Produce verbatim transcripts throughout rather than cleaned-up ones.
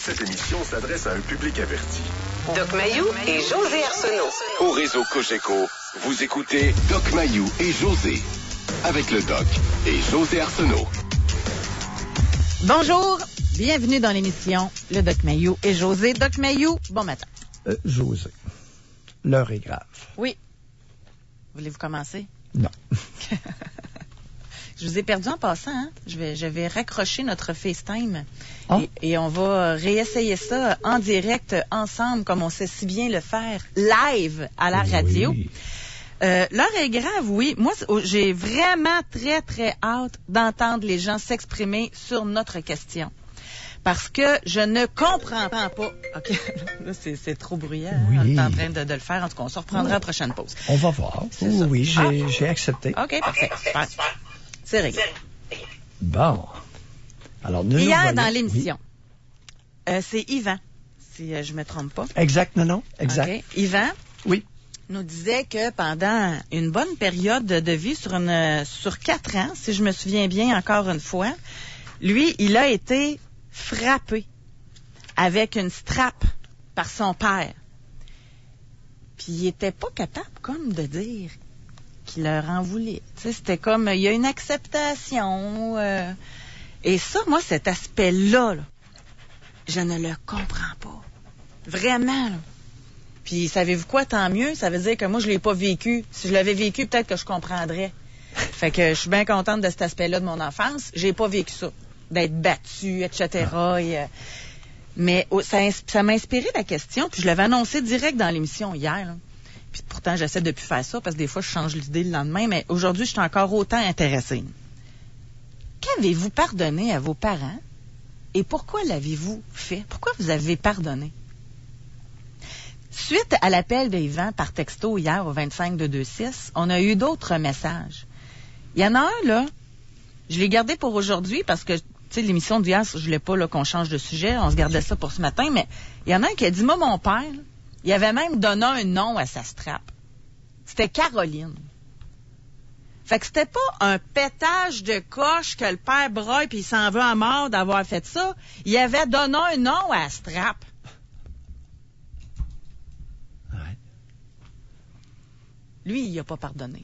Cette émission s'adresse à un public averti. Doc Mayou et José Arsenault. Au réseau Cogeco, vous écoutez Doc Mayou et José. Avec le Doc et José Arsenault. Bonjour, bienvenue dans l'émission Le Doc Mayou et José. Doc Mayou, bon matin. Euh, José, l'heure est grave. Oui. Voulez-vous commencer? Non. Je vous ai perdu en passant. Hein? Je vais, je vais raccrocher notre FaceTime Oh. et, et on va réessayer ça en direct ensemble, comme on sait si bien le faire live à la radio. Oui. Euh, l'heure est grave, oui. Moi, j'ai vraiment très, très hâte d'entendre les gens s'exprimer sur notre question. Parce que je ne comprends pas. OK, là, c'est, c'est trop bruyant. Oui. Hein? On est en train de, de le faire. En tout cas, on se reprendra à la prochaine pause. On va voir. C'est Oui, ça. oui, j'ai, Ah. j'ai accepté. OK, parfait. Super. C'est réglé. Bon. Alors, nous, Hier, nous dans voyons- l'émission, euh, c'est Yvan, si euh, je me trompe pas. Oui. Exact, non, non, exact. OK. Yvan Oui. nous disait que pendant une bonne période de vie, sur, une, sur quatre ans, si je me souviens bien encore une fois, lui, il a été frappé avec une strap par son père. Puis il était pas capable comme de dire qu'il leur en voulait. Tu sais, c'était comme, il y a une acceptation. Euh, et ça, moi, cet aspect-là, là, je ne le comprends pas. Vraiment, là. Puis, savez-vous quoi, tant mieux, ça veut dire que moi, je l'ai pas vécu. Si je l'avais vécu, peut-être que je comprendrais. Fait que je suis bien contente de cet aspect-là de mon enfance. J'ai pas vécu ça, d'être battue, et cetera. Et, euh, mais oh, ça, ins- ça m'a inspiré la question, puis je l'avais annoncé direct dans l'émission hier, là. Puis pourtant, j'essaie de plus faire ça, parce que des fois, je change l'idée le lendemain, mais aujourd'hui, je suis encore autant intéressée. Qu'avez-vous pardonné à vos parents et pourquoi l'avez-vous fait? Pourquoi vous avez pardonné? Suite à l'appel de Yvan par texto hier au vingt-cinq deux deux six, on a eu d'autres messages. Il y en a un, là, je l'ai gardé pour aujourd'hui parce que, tu sais, l'émission d'hier, je voulais pas là, qu'on change de sujet, on se gardait ça pour ce matin, mais il y en a un qui a dit, moi, mon père, là, il avait même donné un nom à sa strap. C'était Caroline. Fait que c'était pas un pétage de coche que le père broye puis il s'en veut à mort d'avoir fait ça. Il avait donné un nom à la strap. Ouais. Lui, il n'a pas pardonné.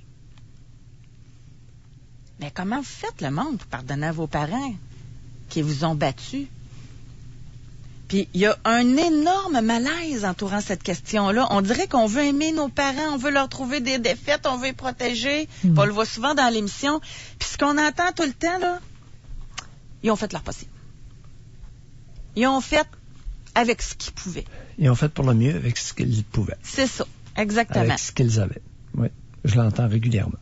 Mais comment vous faites, le monde, pour pardonner à vos parents qui vous ont battu? Puis, il y a un énorme malaise entourant cette question-là. On dirait qu'on veut aimer nos parents, on veut leur trouver des défaites, on veut les protéger. Puis on le voit souvent dans l'émission. Puis ce qu'on entend tout le temps, là, ils ont fait leur possible. Ils ont fait avec ce qu'ils pouvaient. Ils ont fait pour le mieux avec ce qu'ils pouvaient. C'est ça, exactement. Avec ce qu'ils avaient. Oui. Je l'entends régulièrement.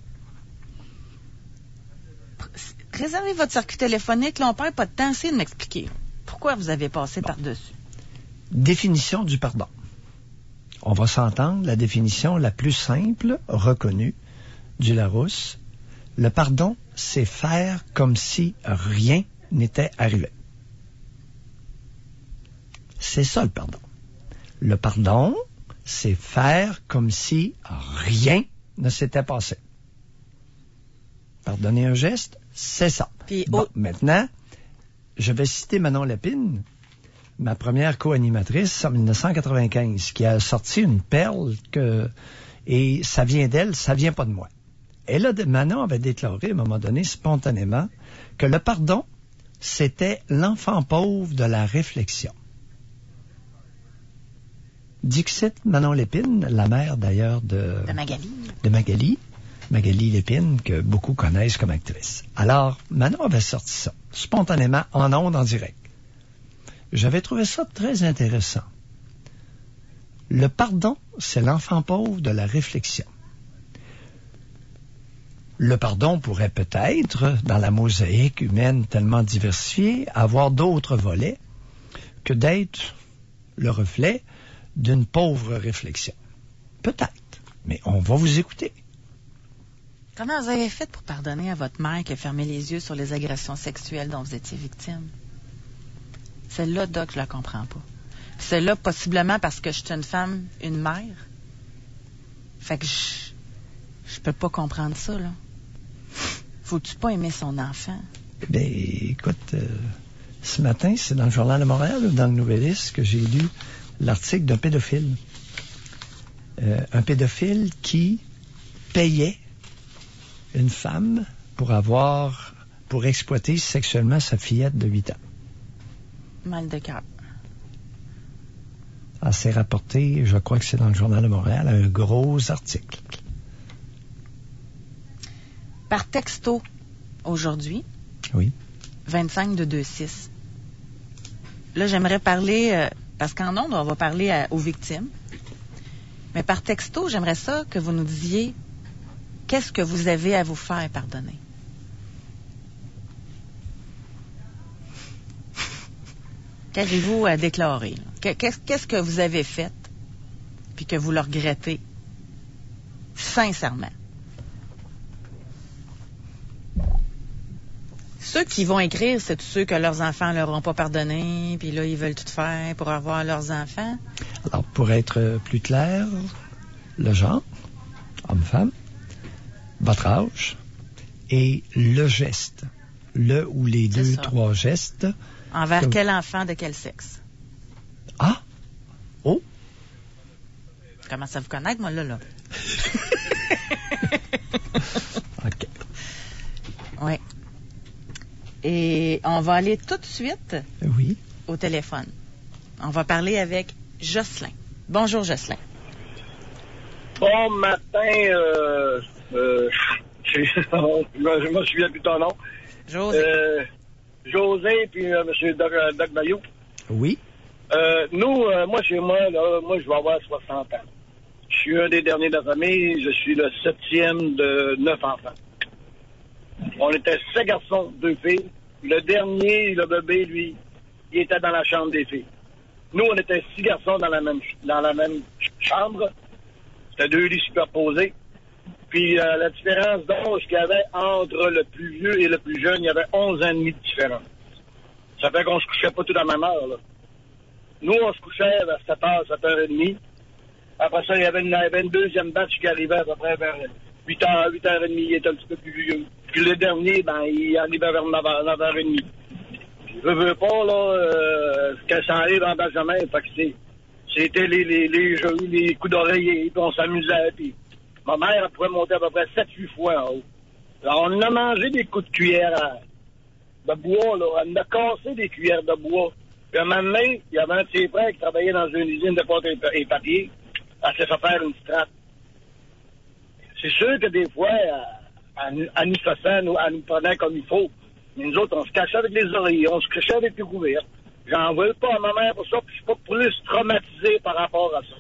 Réservez votre circuit téléphonique, là, on perd pas de temps. Essayez de m'expliquer. Pourquoi vous avez passé Bon. par-dessus? Définition du pardon. On va s'entendre, la définition la plus simple, reconnue, du Larousse. Le pardon, c'est faire comme si rien n'était arrivé. C'est ça le pardon. Le pardon, c'est faire comme si rien ne s'était passé. Pardonner un geste, c'est ça. Puis, Bon, au- maintenant, je vais citer Manon Lépine, ma première co-animatrice en dix-neuf cent quatre-vingt-quinze, qui a sorti une perle que, et ça vient d'elle, ça vient pas de moi. Elle a, Manon avait déclaré à un moment donné spontanément que le pardon, c'était l'enfant pauvre de la réflexion. Dixit Manon Lépine, la mère d'ailleurs de, De Magali. de Magali, Magali Lépine, que beaucoup connaissent comme actrice. Alors, Manon avait sorti ça, spontanément, en ondes, en direct. J'avais trouvé ça très intéressant. Le pardon, c'est l'enfant pauvre de la réflexion. Le pardon pourrait peut-être, dans la mosaïque humaine tellement diversifiée, avoir d'autres volets que d'être le reflet d'une pauvre réflexion. Peut-être, mais on va vous écouter. Comment vous avez fait pour pardonner à votre mère qui a fermé les yeux sur les agressions sexuelles dont vous étiez victime? Celle-là, Doc, je la comprends pas. Celle-là, possiblement parce que je suis une femme, une mère. Fait que je, je peux pas comprendre ça, là. Faut-tu pas aimer son enfant? Ben, écoute, euh, Ce matin, c'est dans le Journal de Montréal ou dans le Nouvelliste que j'ai lu l'article d'un pédophile. Euh, un pédophile qui payait une femme pour avoir, pour exploiter sexuellement sa fillette de huit ans. Mal de cœur. Ça s'est rapporté, je crois que c'est dans le Journal de Montréal, un gros article. Par texto, aujourd'hui, oui. vingt-cinq deux deux six. Là, j'aimerais parler, euh, parce qu'en ondes, on va parler à, aux victimes. Mais par texto, j'aimerais ça que vous nous disiez qu'est-ce que vous avez à vous faire pardonner. Qu'avez-vous à déclarer? Qu'est-ce, qu'est-ce que vous avez fait puis que vous le regrettez sincèrement? Ceux qui vont écrire, c'est tous ceux que leurs enfants leur ont pas pardonné, puis là, ils veulent tout faire pour avoir leurs enfants. Alors, pour être plus clair, le genre, homme-femme, votre âge et le geste. Le ou les c'est deux, ça. Trois gestes. Envers que... quel enfant de quel sexe? Ah! Oh! Comment ça vous connaître, moi, là, là? OK. Oui. Et on va aller tout de suite oui. au téléphone. On va parler avec Jocelyn. Bonjour, Jocelyn. Bon matin. Euh, euh, je ne me souviens plus ton nom. José. Euh, José, puis euh, M. Doc, Doc Maillot. Oui. Euh, nous, euh, moi, chez moi, là, moi, je vais avoir soixante ans. Je suis un des derniers de la famille. Je suis le septième de neuf enfants. On était sept garçons, deux filles. Le dernier, le bébé, lui, il était dans la chambre des filles. Nous, on était six garçons dans la même, dans la même chambre. C'était deux lits superposés. Puis euh, la différence d'âge qu'il y avait entre le plus vieux et le plus jeune, il y avait onze ans et demi de différence. Ça fait qu'on se couchait pas tout à la même heure, là. Nous, on se couchait vers sept heures, sept heures trente. Après ça, il y avait une, il y avait une deuxième batch qui arrivait à peu près vers huit heures, huit heures trente. Il était un petit peu plus vieux. Puis le dernier, ben, il arrivait vers neuf heures, neuf heures trente. Je veux pas, là, euh, que ça arrive en Benjamin. Fait que c'est, c'était les, les, les jeux, les coups d'oreiller, puis on s'amusait. Puis ma mère, elle pouvait monter à peu près sept huit fois en haut. Alors, on a mangé des coups de cuillère à, de bois, là. Elle a cassé des cuillères de bois. Puis à un moment donné, il y avait un de ses frères qui travaillait dans une usine de pâte et papier. Elle s'est fait faire une strate. C'est sûr que des fois, elle, elle nous faisait, elle nous, elle nous prenait comme il faut. Mais nous autres, on se cachait avec les oreillers, on se cachait avec les couverts. J'en veux pas à ma mère pour ça, puis je suis pas plus traumatisé par rapport à ça.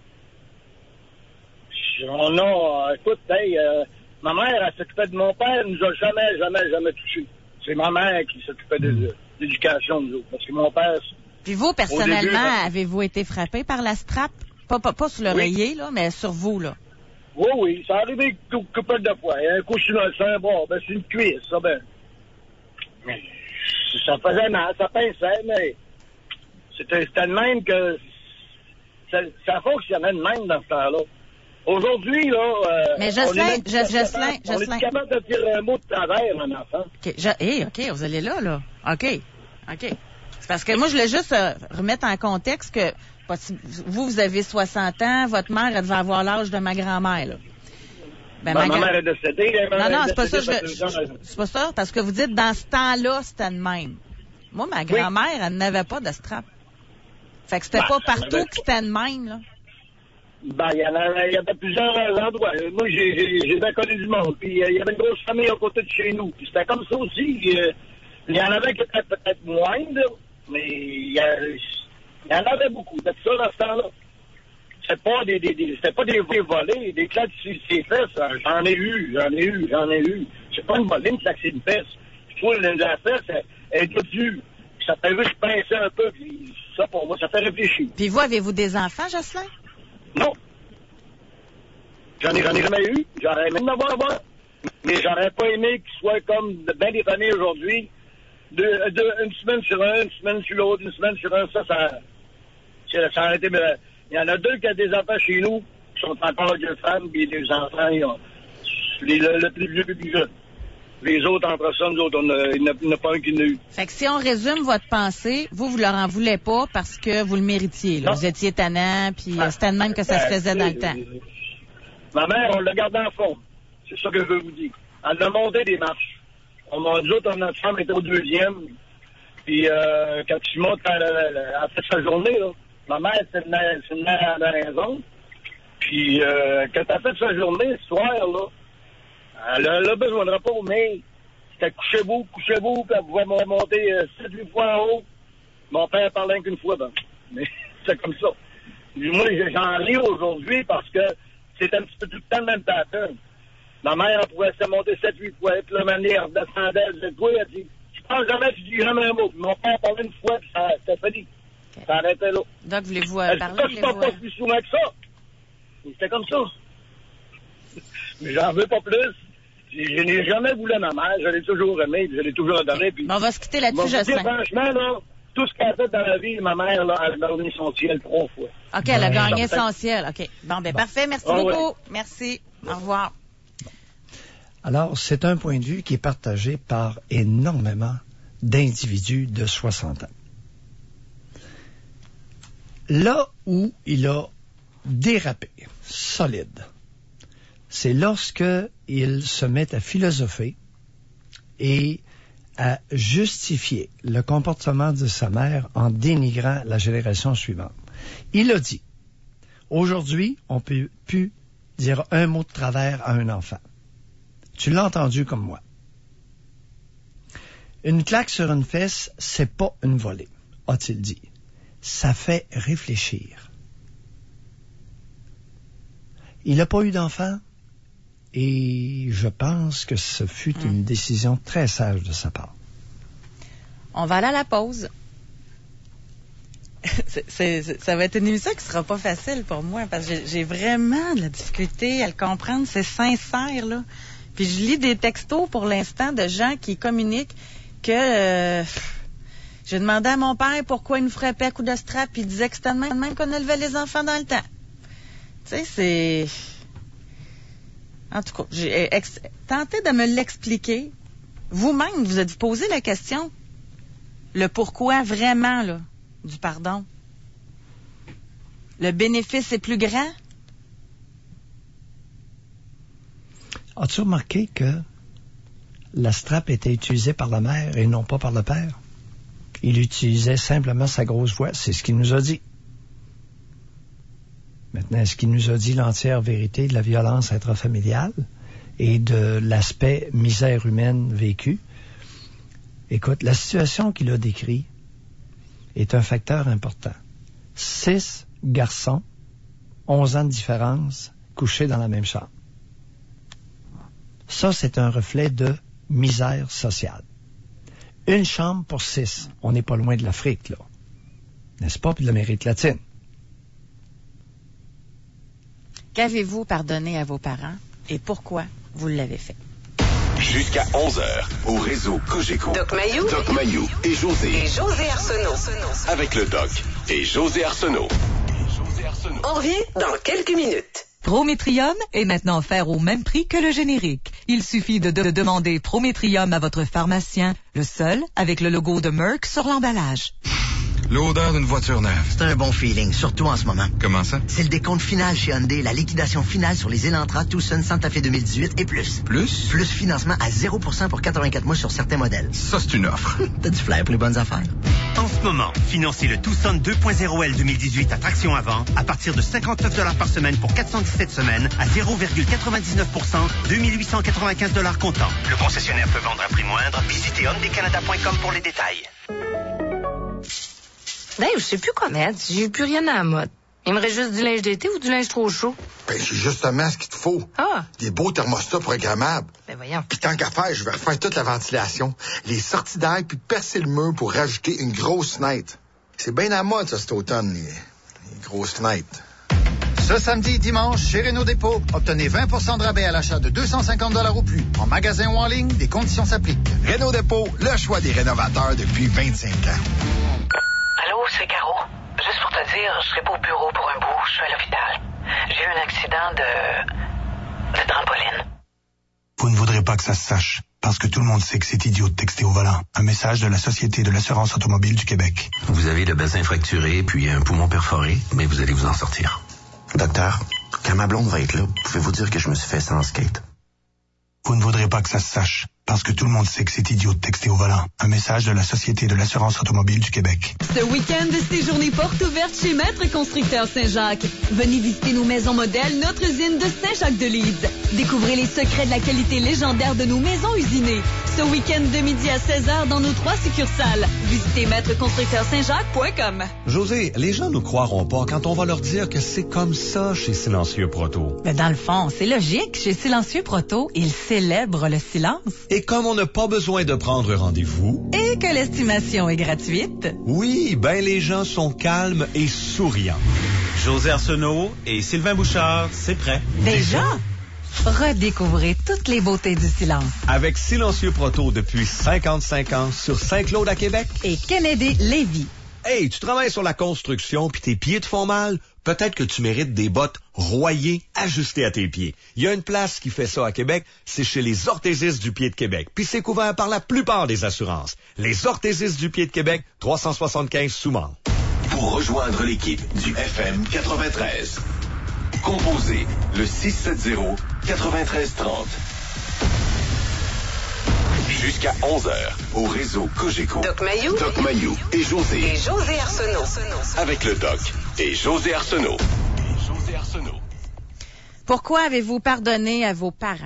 On a, écoute, hey, euh, ma mère, elle s'occupait de mon père, elle nous a jamais, jamais, jamais touchés. C'est ma mère qui s'occupait de, de l'éducation de nous autres. Parce que mon père... Puis vous, personnellement, début, avez-vous été frappé par la strap? Pas, pas, pas sur l'oreiller, oui. là, mais sur vous, là. Oui, oui, ça arrivait une couple de fois. Il y a un coup sur le sein, bon, ben c'est une cuisse, ça, ben... Mais ça faisait mal, ça pinçait, mais c'était, c'était de même que ça, ça fonctionnait de même dans ce temps-là. Aujourd'hui, là... Euh, mais Jocelyn, Jocelyn, On est capable de tirer un mot de travers, un enfant. OK, je, hey, OK, vous allez là, là. OK, OK. C'est parce que moi, je voulais juste euh, remettre en contexte que vous, vous avez soixante ans, votre mère, elle devait avoir l'âge de ma grand-mère, là. Ben, ben, ma, ma mère est décédée. Non, non, c'est pas ça. Je, je, c'est pas ça, parce que vous dites, dans ce temps-là, c'était de même. Moi, ma grand-mère, oui. Elle n'avait pas de strap. Fait que c'était ben, pas partout que c'était de même, là. Ben, il y en avait, il y avait plusieurs endroits. Moi, j'ai, j'ai, j'ai bien connu du monde. Puis, il y avait une grosse famille à côté de chez nous. Puis, c'était comme ça aussi. Euh, il y en avait qui étaient peut-être moindres, mais il y, a, il y en avait beaucoup. C'était ça dans ce temps-là. C'était pas des, des, des, c'était pas des volets, des claques sur ses fesses. J'en ai eu, j'en ai eu, j'en ai eu. C'est pas une volée, une claque sur une fesse. Je trouve que la fesse, elle est toute dure. Ça fait juste pincer un peu, puis ça, pour moi, ça fait réfléchir. Puis vous, avez-vous des enfants, Jocelyn? Non. J'en ai, j'en ai jamais eu. J'aurais aimé d'en avoir, mais j'aurais pas aimé qu'ils soient comme bien des familles aujourd'hui. De, de, une semaine sur un, une semaine sur l'autre, une semaine sur un, ça, ça, ça, ça a été... Mais, il y en a deux qui ont des enfants chez nous, qui sont encore deux femmes, puis les enfants, ils ont, les, le, le plus vieux et le plus jeune. Les autres, entre ça, nous autres, on a, il n'y en a pas un qui l'a eu. Fait que si on résume votre pensée, vous, vous leur en voulez pas parce que vous le méritiez. Là. Vous étiez tannant, puis Ah, c'était de même que ça se faisait dans le temps. Ma mère, on l'a gardé en fond. C'est ça que je veux vous dire. Elle a monté des marches. On a, nous autres, notre femme était au deuxième. Puis euh, quand tu montes, elle, elle, elle a fait sa journée, là. Ma mère, c'est une, c'est une mère à la maison. Puis euh, quand elle a fait sa journée, ce soir, là, elle a, elle a besoin de repos, mais c'était couchez-vous, couchez-vous, puis elle pouvait monter euh, sept, huit fois en haut. Mon père parlait qu'une fois, ben. Mais c'est comme ça. Moi, j'en ris aujourd'hui parce que c'est un petit peu tout le temps le même pattern. Ma mère, elle pouvait se monter sept, huit fois, puis la manière elle redescendait, elle disait, toi, elle dit, tu parles jamais, tu dis jamais un mot. Puis mon père parlait une fois, puis ça, c'était fini. Okay. Ça arrêtait là. Donc, voulez-vous euh, elle parler? dit, je parle pas plus souvent que ça. C'était comme ça. Mais j'en veux pas plus. Je, je n'ai jamais voulu ma mère, je l'ai toujours aimée, je l'ai toujours adorée. Puis, bon, on va se quitter là-dessus, Jocelyn. Franchement, là, tout ce qu'elle a fait dans la vie, ma mère, là, elle a gagné son ciel trois fois. OK, elle a ouais. gagné son ciel. OK. Bon, ben, bon. Parfait. Merci ah, beaucoup. Ouais. Merci. Au revoir. Alors, c'est un point de vue qui est partagé par énormément d'individus de soixante ans. Là où il a dérapé, solide, c'est lorsque il se met à philosopher et à justifier le comportement de sa mère en dénigrant la génération suivante. Il a dit, aujourd'hui, on ne peut plus dire un mot de travers à un enfant. Tu l'as entendu comme moi. Une claque sur une fesse, c'est pas une volée, a-t-il dit. Ça fait réfléchir. Il n'a pas eu d'enfant et je pense que ce fut mmh. une décision très sage de sa part. On va aller à la pause. c'est, c'est, ça va être une émission qui sera pas facile pour moi parce que j'ai, j'ai vraiment de la difficulté à le comprendre. C'est sincère, là. Puis je lis des textos pour l'instant de gens qui communiquent que euh, j'ai demandé à mon père pourquoi il nous frappait à coups de strap, puis il disait que c'était de même, même qu'on élevait les enfants dans le temps. Tu sais, c'est... En tout cas, j'ai ex... tenté de me l'expliquer. Vous-même, vous êtes posé la question. Le pourquoi vraiment, là, du pardon. Le bénéfice est plus grand? As-tu remarqué que la strap était utilisée par la mère et non pas par le père? Il utilisait simplement sa grosse voix. C'est ce qu'il nous a dit. Maintenant, est-ce qu'il nous a dit l'entière vérité de la violence intrafamiliale et de l'aspect misère humaine vécue? Écoute, la situation qu'il a décrite est un facteur important. Six garçons, onze ans de différence, couchés dans la même chambre. Ça, c'est un reflet de misère sociale. Une chambre pour six. On n'est pas loin de l'Afrique, là. N'est-ce pas? Puis de l'Amérique latine. Qu'avez-vous pardonné à vos parents et pourquoi vous l'avez fait? Jusqu'à onze heures, au réseau Cogeco. Doc Mayou. Doc Mayou et José. Et José Arsenault. Avec le Doc et José Arsenault. On revient dans quelques minutes. Prométrium est maintenant offert au même prix que le générique. Il suffit de, de demander Prométrium à votre pharmacien, le seul avec le logo de Merck sur l'emballage. L'odeur d'une voiture neuve. C'est un bon feeling, surtout en ce moment. Comment ça? C'est le décompte final chez Hyundai, la liquidation finale sur les Elantra, Tucson, Santa Fe deux mille dix-huit et plus. Plus? Plus financement à zéro pour cent pour quatre-vingt-quatre mois sur certains modèles. Ça, c'est une offre. T'as du flair pour les bonnes affaires. En ce moment, financez le Tucson deux point zéro L deux mille dix-huit à traction avant à partir de cinquante-neuf dollars par semaine pour quatre cent dix-sept semaines à zéro virgule quatre-vingt-dix-neuf pour cent, deux mille huit cent quatre-vingt-quinze dollars comptant. Le concessionnaire peut vendre à prix moindre. Visitez hyundai canada point com pour les détails. Ben, je sais plus quoi mettre. J'ai plus rien à la mode. Il me reste juste du linge d'été ou du linge trop chaud? Ben, c'est justement ce qu'il te faut. Ah! Des beaux thermostats programmables. Ben, voyons. Puis tant qu'à faire, je vais refaire toute la ventilation, les sorties d'air, puis percer le mur pour rajouter une grosse fenêtre. C'est bien à la mode, ça, cet automne, les, les grosses fenêtres. Ce samedi et dimanche, chez Renault Dépôt, obtenez vingt pour cent de rabais à l'achat de deux cent cinquante dollars ou plus. En magasin ou en ligne, des conditions s'appliquent. Renault Dépôt, le choix des rénovateurs depuis vingt-cinq ans. Allô, c'est Caro. Juste pour te dire, je serai pas au bureau pour un bout, je suis à l'hôpital. J'ai eu un accident de... de trampoline. Vous ne voudrez pas que ça se sache. Parce que tout le monde sait que c'est idiot de texter au volant. Un message de la Société de l'assurance automobile du Québec. Vous avez le bassin fracturé puis un poumon perforé, mais vous allez vous en sortir. Docteur, quand ma blonde va être là, pouvez-vous dire que je me suis fait sans skate? Vous ne voudrez pas que ça se sache. Parce que tout le monde sait que c'est idiot de texter au volant. Un message de la Société de l'assurance automobile du Québec. Ce week-end, séjournée porte ouverte chez Maître Constructeur Saint-Jacques. Venez visiter nos maisons modèles, notre usine de Saint-Jacques-de-Leeds. Découvrez les secrets de la qualité légendaire de nos maisons usinées. Ce week-end de midi à seize heures dans nos trois succursales. Visitez maître constructeur saint jacques point com. José, les gens ne croiront pas quand on va leur dire que c'est comme ça chez Silencieux Proto. Mais dans le fond, c'est logique. Chez Silencieux Proto, ils célèbrent le silence. Et comme on n'a pas besoin de prendre rendez-vous... Et que l'estimation est gratuite... Oui, ben les gens sont calmes et souriants. José Arsenault et Sylvain Bouchard, c'est prêt. Déjà? Redécouvrez toutes les beautés du silence. Avec Silencieux Proto depuis cinquante-cinq ans sur Saint-Claude à Québec. Et Kennedy Lévis. Hey, tu travailles sur la construction puis tes pieds te font mal? Peut-être que tu mérites des bottes royées ajustées à tes pieds. Il y a une place qui fait ça à Québec, c'est chez les orthésistes du pied de Québec. Puis c'est couvert par la plupart des assurances. Les orthésistes du pied de Québec, trois cent soixante-quinze Souman. Pour rejoindre l'équipe du F M quatre-vingt-treize, composez le six sept zéro, neuf trois trois zéro. Jusqu'à onze heures, au réseau Cogeco. Doc Mayou. Doc Mayou et José. Et José Arsenault. Avec le Doc et José Arsenault. José Arsenault. Pourquoi avez-vous pardonné à vos parents?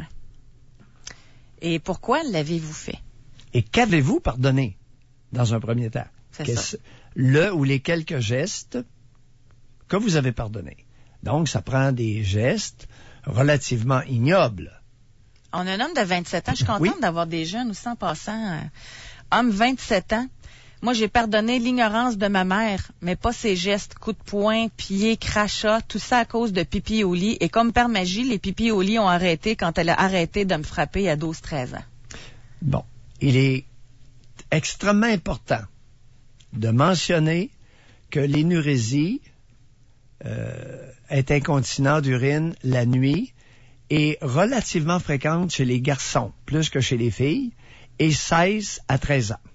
Et pourquoi l'avez-vous fait? Et qu'avez-vous pardonné dans un premier temps? C'est ça. Le ou les quelques gestes que vous avez pardonnés. Donc, ça prend des gestes relativement ignobles. On a un homme de vingt-sept ans. Je suis contente oui. d'avoir des jeunes aussi en passant. Euh, homme vingt-sept ans. Moi, j'ai pardonné l'ignorance de ma mère, mais pas ses gestes, coups de poing, pieds, crachats, tout ça à cause de pipi au lit. Et comme par magie, les pipis au lit ont arrêté quand elle a arrêté de me frapper à douze treize ans. Bon. Il est extrêmement important de mentionner que l'énurésie euh, est incontinent d'urine la nuit est relativement fréquente chez les garçons, plus que chez les filles, et seize à treize ans.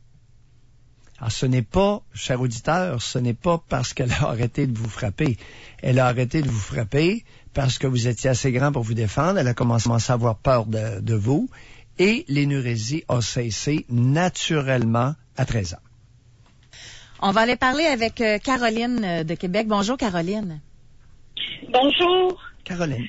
Alors, ce n'est pas, cher auditeur, ce n'est pas parce qu'elle a arrêté de vous frapper. Elle a arrêté de vous frapper parce que vous étiez assez grand pour vous défendre. Elle a commencé à avoir peur de, de vous, et l'énurésie a cessé naturellement à treize ans. On va aller parler avec euh, Caroline euh, de Québec. Bonjour, Caroline. Bonjour. Caroline.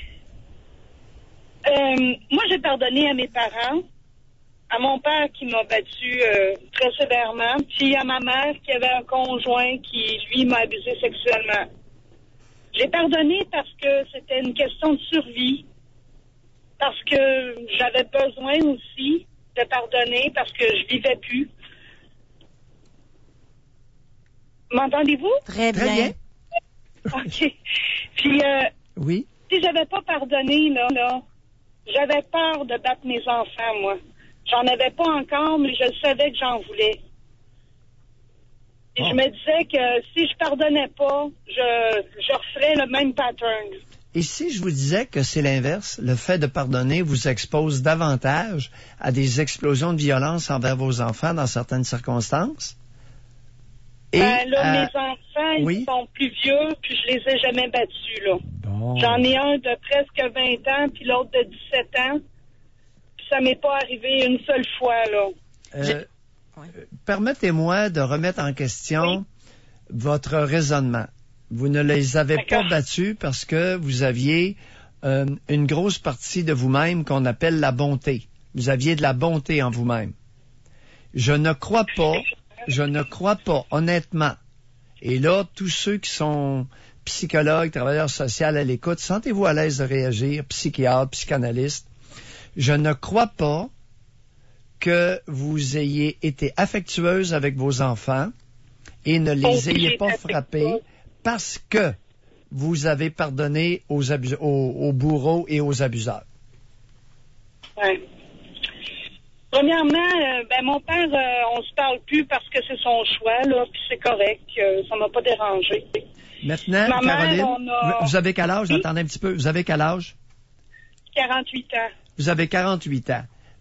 Euh, moi, j'ai pardonné à mes parents, à mon père qui m'a battu euh, très sévèrement, puis à ma mère qui avait un conjoint qui, lui, m'a abusé sexuellement. J'ai pardonné parce que c'était une question de survie, parce que j'avais besoin aussi de pardonner, parce que je vivais plus. M'entendez-vous? Très bien. Très bien. OK. Puis, euh, oui. si j'avais pas pardonné, là, là, j'avais peur de battre mes enfants, moi. J'en avais pas encore, mais je savais que j'en voulais. Et oh. je me disais que si je pardonnais pas, je, je referais le même pattern. Et si je vous disais que c'est l'inverse, le fait de pardonner vous expose davantage à des explosions de violence envers vos enfants dans certaines circonstances? Et, ben là, euh, mes enfants, oui? ils sont plus vieux, puis je les ai jamais battus, là. Bon. J'en ai un de presque vingt ans, puis l'autre de dix-sept ans. Puis ça m'est pas arrivé une seule fois, là. Euh, oui. Permettez-moi de remettre en question oui. votre raisonnement. Vous ne les avez D'accord. pas battus parce que vous aviez euh, une grosse partie de vous-même qu'on appelle la bonté. Vous aviez de la bonté en vous-même. Je ne crois pas... Je ne crois pas, honnêtement, et là, tous ceux qui sont psychologues, travailleurs sociaux à l'écoute, sentez-vous à l'aise de réagir, psychiatres, psychanalystes, je ne crois pas que vous ayez été affectueuse avec vos enfants et ne les ayez pas frappés parce que vous avez pardonné aux, abus- aux, aux bourreaux et aux abuseurs. Oui. Premièrement, euh, ben mon père, euh, on se parle plus parce que c'est son choix, là, puis c'est correct, euh, ça m'a pas dérangé. Maintenant, Ma Caroline, mère, on a... vous avez quel âge? Oui? Attendez un petit peu. Vous avez quel âge? quarante-huit ans. Vous avez quarante-huit ans.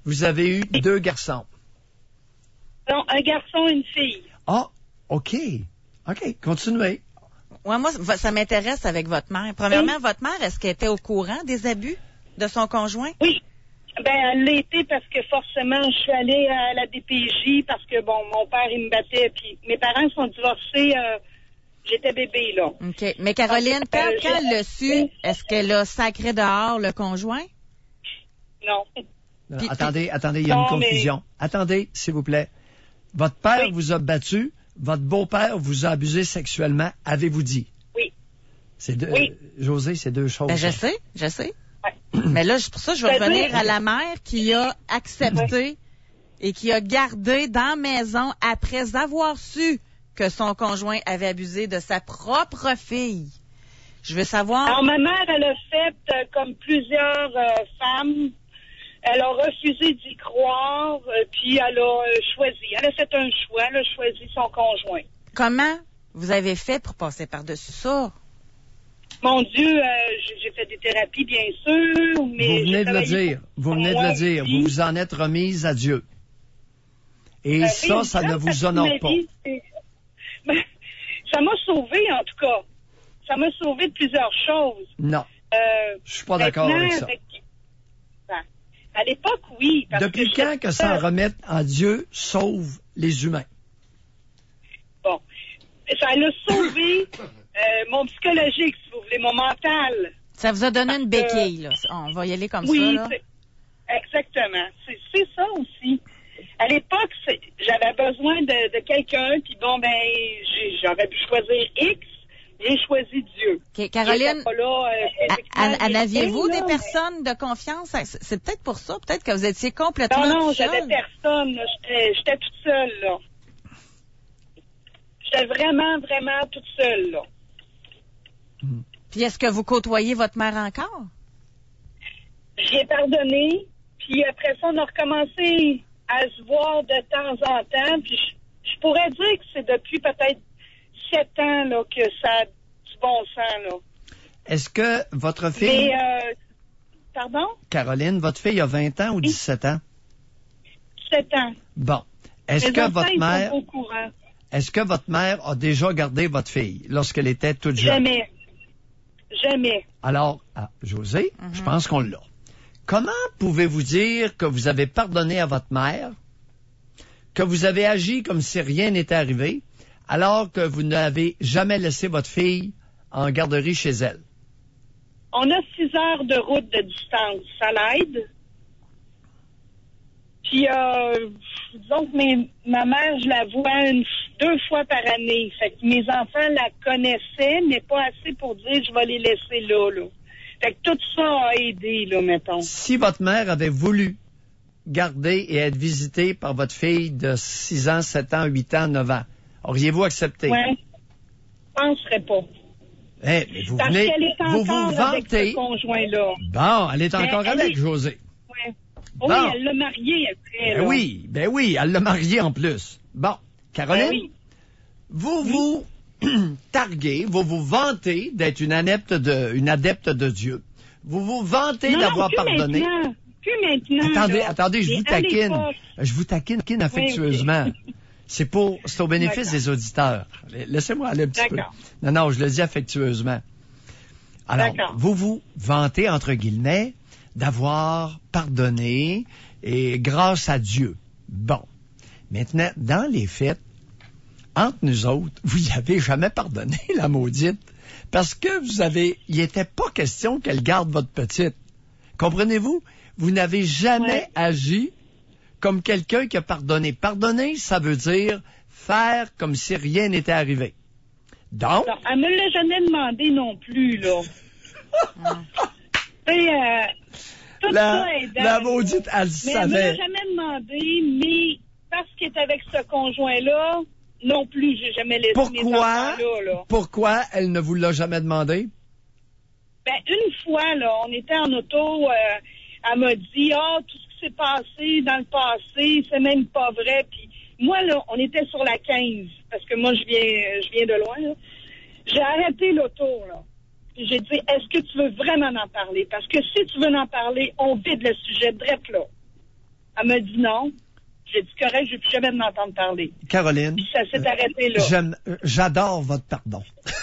Vous avez eu deux garçons. Non, un garçon et une fille. Ah, OK. OK, continuez. Ouais, moi, ça m'intéresse avec votre mère. Premièrement, oui. votre mère, est-ce qu'elle était au courant des abus de son conjoint? Oui. Ben, elle l'a été parce que forcément, je suis allée à la D P J parce que, bon, mon père, il me battait, puis mes parents sont divorcés, euh, j'étais bébé, là. OK. Mais Caroline, donc, quand, euh, quand elle l'a su, est-ce qu'elle a sacré dehors le conjoint? Non. non puis, attendez, puis... attendez, il y a non, une confusion. Mais... Attendez, s'il vous plaît. Votre père oui. vous a battu, votre beau-père vous a abusé sexuellement, avez-vous dit? Oui. C'est deux, oui. euh, José, c'est deux choses. Ben, je sais, je sais. Ouais. Mais là, pour ça, je vais revenir à la mère qui a accepté ouais. et qui a gardé dans la maison après avoir su que son conjoint avait abusé de sa propre fille. Je veux savoir... Alors, ma mère, elle a fait euh, comme plusieurs euh, femmes. Elle a refusé d'y croire, euh, puis elle a euh, choisi. Elle a fait un choix, elle a choisi son conjoint. Comment vous avez fait pour passer par-dessus ça? Mon Dieu, euh, j'ai fait des thérapies, bien sûr, mais... Vous venez de le dire, vous venez de le dire, vous vous en êtes remise à Dieu. Et ben, ça, oui, ça ne vous honore pas. Vie, ben, ça m'a sauvé, en tout cas. Ça m'a sauvé de plusieurs choses. Non, euh, je suis pas d'accord avec ça. Avec... À l'époque, oui. Parce Depuis que quand je... que s'en remettre en Dieu sauve les humains? Bon, ça l'a sauvé euh, mon psychologique, si vous voulez, mon mental. Ça vous a donné une béquille, là. On va y aller comme oui, ça, là. Oui, exactement. C'est, c'est ça aussi. À l'époque, c'est, j'avais besoin de, de quelqu'un, puis bon, ben, j'ai, j'aurais pu choisir X. J'ai choisi Dieu. Okay, Caroline, là, euh, en aviez-vous des personnes de confiance? C'est, c'est peut-être pour ça, peut-être que vous étiez complètement Non, non, toute j'avais seule. personne. Là. J'étais, j'étais toute seule, là. J'étais vraiment, vraiment toute seule, là. Puis est-ce que vous côtoyez votre mère encore? J'ai pardonné, puis après ça, on a recommencé à se voir de temps en temps, puis je, je pourrais dire que c'est depuis peut-être sept ans là, que ça a du bon sens. Là. Est-ce que votre fille... Mais, euh, pardon? Caroline, votre fille a vingt ans ou dix-sept ans? sept ans. Bon. Est-ce Les que enfants, votre mère... Ils sont au courant. Est-ce que votre mère a déjà gardé votre fille lorsqu'elle était toute jeune? Jamais. Jamais. Alors, ah, José, Mm-hmm. je pense qu'on l'a. Comment pouvez-vous dire que vous avez pardonné à votre mère, que vous avez agi comme si rien n'était arrivé, alors que vous n'avez jamais laissé votre fille en garderie chez elle? On a six heures de route de distance. Ça l'aide. Puis, euh, disons que mes, ma mère, je la vois une, deux fois par année. Fait que mes enfants la connaissaient, mais pas assez pour dire je vais les laisser là, là. Fait que tout ça a aidé, là, mettons. Si votre mère avait voulu garder et être visitée par votre fille de six ans, sept ans, huit ans, neuf ans, auriez-vous accepté? Oui. Je ne penserais pas. Eh, mais vous Parce venez, qu'elle est vous encore vous avec vantez. ce conjoint-là. Bon, elle est encore Mais elle avec, est... José. Ouais. Bon. Oui, elle l'a marié après. Ben là. oui, ben oui, elle l'a marié en plus. Bon, Caroline, Ben oui. vous vous targuez, vous vous vantez d'être une adepte de, une adepte de Dieu. Vous vous vantez non, d'avoir non, plus pardonné. Maintenant. Plus maintenant. Attendez, là. attendez, je Mais vous à taquine. l'époque. Je vous taquine, taquine affectueusement. Oui, okay. C'est pour, c'est au bénéfice des auditeurs. Laissez-moi aller un petit D'accord. peu. Non, non, je le dis affectueusement. Alors, D'accord. vous vous vantez, entre guillemets, d'avoir pardonné et grâce à Dieu. Bon. Maintenant, dans les faits, entre nous autres, vous n'y avez jamais pardonné, la maudite, parce que vous avez, il n'était pas question qu'elle garde votre petite. Comprenez-vous? Vous n'avez jamais ouais. agi comme quelqu'un qui a pardonné. Pardonner, ça veut dire faire comme si rien n'était arrivé. Donc... Non, elle me l'a jamais demandé non plus, là. Tu sais, euh, tout la, ça aidant. La maudite, elle mais savait. Elle me l'a jamais demandé, mais parce qu'elle est avec ce conjoint-là, non plus, j'ai jamais laissé pourquoi, mes enfants là, là. Pourquoi elle ne vous l'a jamais demandé? Ben, une fois, là, on était en auto, euh, elle m'a dit, ah, oh, tout ce qui s'est passé dans le passé, c'est même pas vrai. Puis moi, là, on était sur la quinze, parce que moi, je viens, je viens de loin, là. J'ai arrêté l'auto, là. Puis j'ai dit, est-ce que tu veux vraiment en parler? Parce que si tu veux en parler, on vide le sujet direct là. Elle m'a dit non. J'ai dit correct, je ne vais plus jamais m'entendre parler. Caroline. Puis ça s'est euh, arrêté là. J'aime, euh, j'adore votre pardon.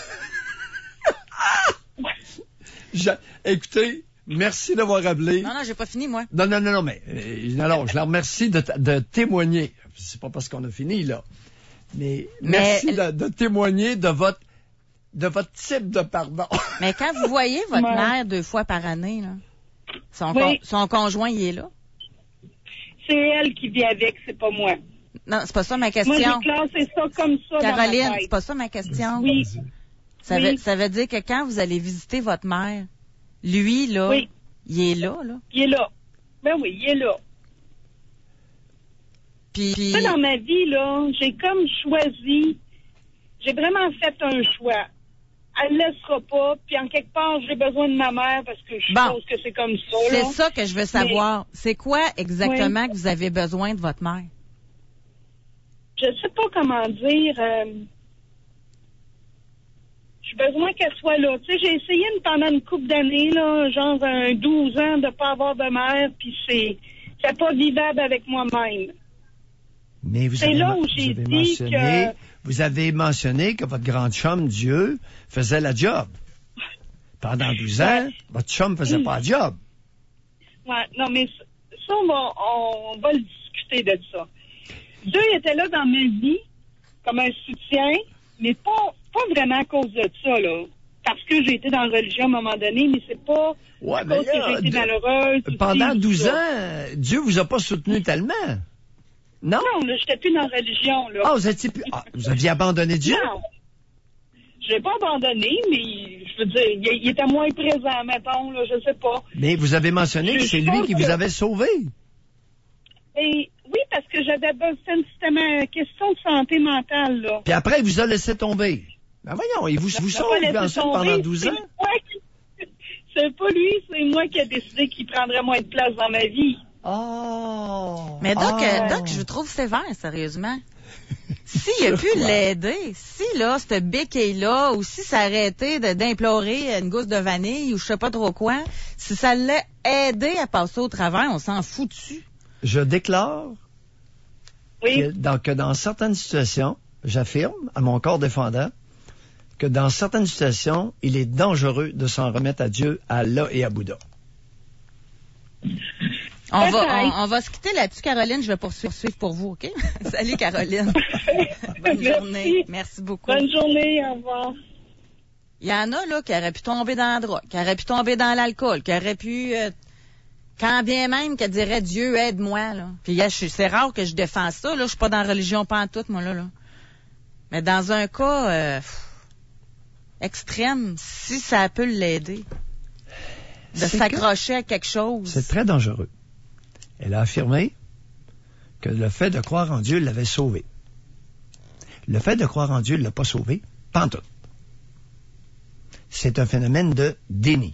je, écoutez, merci d'avoir appelé. Non, non, j'ai pas fini, moi. Non, non, non, non, mais euh, alors, je la remercie de, de témoigner. C'est pas parce qu'on a fini, là. Mais, mais merci de, de témoigner de votre de votre type de pardon. Mais quand vous voyez votre ouais. mère deux fois par année, là, son, oui. con, son conjoint, il est là? C'est elle qui vit avec, c'est pas moi. Non, c'est pas ça ma question. Moi, j'ai classé ça comme ça. Caroline, dans ma c'est pas ça ma question. Oui. Ça, oui. Veut, ça veut dire que quand vous allez visiter votre mère, lui, là, oui. il est là, là? Il est là. Ben oui, il est là. Puis, puis... Ça, dans ma vie, là, j'ai comme choisi, j'ai vraiment fait un choix. Elle ne laissera pas, puis en quelque part, j'ai besoin de ma mère parce que je bon. pense que c'est comme ça. C'est là. ça que je veux savoir. Mais... C'est quoi exactement oui. que vous avez besoin de votre mère? Je sais pas comment dire. Euh... J'ai besoin qu'elle soit là. Tu sais, j'ai essayé pendant une couple d'années, là, genre un douze ans, de pas avoir de mère, puis c'est, c'est pas vivable avec moi-même. Mais vous c'est avez, là où vous j'ai avez dit mentionné, que... vous avez mentionné que votre grande chum, Dieu, faisait la job. Pendant douze ans, ouais. votre chum faisait mmh. pas la job. Ouais, non, mais ça, on va, on va le discuter de ça. Dieu était là dans ma vie, comme un soutien, mais pas, pas vraiment à cause de ça, là. Parce que j'ai été dans la religion à un moment donné, mais c'est pas ouais, à cause là, que j'ai été malheureuse. Pendant douze ans, Dieu vous a pas soutenu tellement. Non? Non, là, j'étais plus dans la religion, là. Ah, vous étiez plus... Ah, vous aviez abandonné Dieu? Non. Je l'ai pas abandonné, mais je veux dire, il, il était moins présent, mettons, là, je sais pas. Mais vous avez mentionné je, que c'est lui qui que... vous avait sauvé. Et oui, parce que j'avais besoin, c'était ma question de santé mentale, là. Puis après, il vous a laissé tomber. Ben voyons, il vous, vous sauve ensuite pendant douze ans. Qui... C'est pas lui, c'est moi qui ai décidé qu'il prendrait moins de place dans ma vie. Oh! Mais Doc, oh. euh, Doc, je vous trouve sévère, sérieusement. S'il a pu l'aider, si là, cette béquille-là, ou si ça arrêtait de, d'implorer une gousse de vanille, ou je sais pas trop quoi, si ça l'a aidé à passer au travers, on s'en fout dessus. Je déclare oui. que, dans, que dans certaines situations, j'affirme à mon corps défendant, que dans certaines situations, il est dangereux de s'en remettre à Dieu, à Allah et à Bouddha. On va, on, on va se quitter là-dessus, Caroline. Je vais poursuivre pour vous, OK? Salut, Caroline. Bonne Merci. journée. Merci beaucoup. Bonne journée. Au revoir. Il y en a, là, qui auraient pu tomber dans la drogue, qui auraient pu tomber dans l'alcool, qui auraient pu... Euh, quand bien même qu'elle dirait « Dieu, aide-moi », là. Puis là, je, c'est rare que je défends ça, là. Je suis pas dans la religion pantoute, moi, là, là. Mais dans un cas euh, extrême, si ça peut l'aider, de c'est s'accrocher que... à quelque chose... C'est très dangereux. Elle a affirmé que le fait de croire en Dieu l'avait sauvé. Le fait de croire en Dieu ne l'a pas sauvé, pantoute. C'est un phénomène de déni.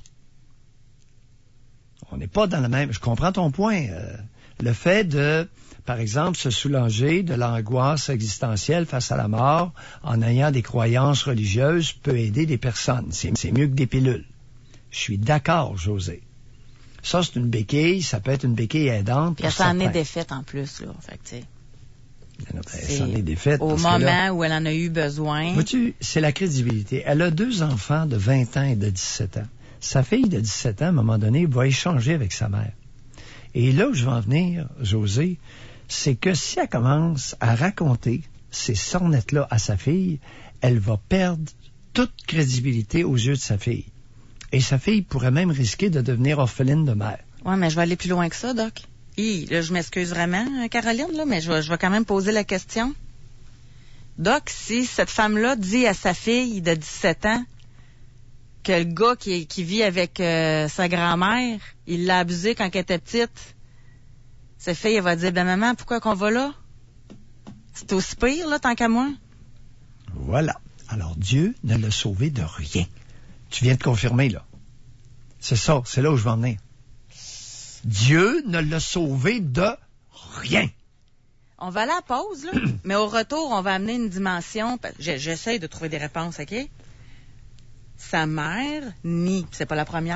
On n'est pas dans le même... Je comprends ton point. Euh, le fait de, par exemple, se soulager de l'angoisse existentielle face à la mort en ayant des croyances religieuses peut aider des personnes. C'est, c'est mieux que des pilules. Je suis d'accord, José. Ça, c'est une béquille, ça peut être une béquille aidante. Puis elle s'en est défaite en plus, là. Fait que, tu sais. Elle s'en est défaite. Au moment là, où elle en a eu besoin. Vois-tu, c'est la crédibilité. Elle a deux enfants de vingt ans et de dix-sept ans. Sa fille de dix-sept ans, à un moment donné, va échanger avec sa mère. Et là où je veux en venir, José, c'est que si elle commence à raconter ces sornettes-là à sa fille, elle va perdre toute crédibilité aux yeux de sa fille. Et sa fille pourrait même risquer de devenir orpheline de mère. Oui, mais je vais aller plus loin que ça, Doc. Hi, là, je m'excuse vraiment, Caroline, là, mais je vais, je vais quand même poser la question. Doc, si cette femme-là dit à sa fille de dix-sept ans que le gars qui, qui vit avec euh, sa grand-mère, il l'a abusé quand elle était petite, sa fille, elle va dire, ben maman, pourquoi qu'on va là? C'est aussi pire, là, tant qu'à moi. Voilà. Alors, Dieu ne l'a sauvé de rien. Tu viens de confirmer, là. C'est ça, c'est là où je veux en venir. Dieu ne l'a sauvé de rien. On va aller à la pause, là, mais au retour, on va amener une dimension. J'essaie de trouver des réponses, OK? Sa mère nie, c'est pas la première, là.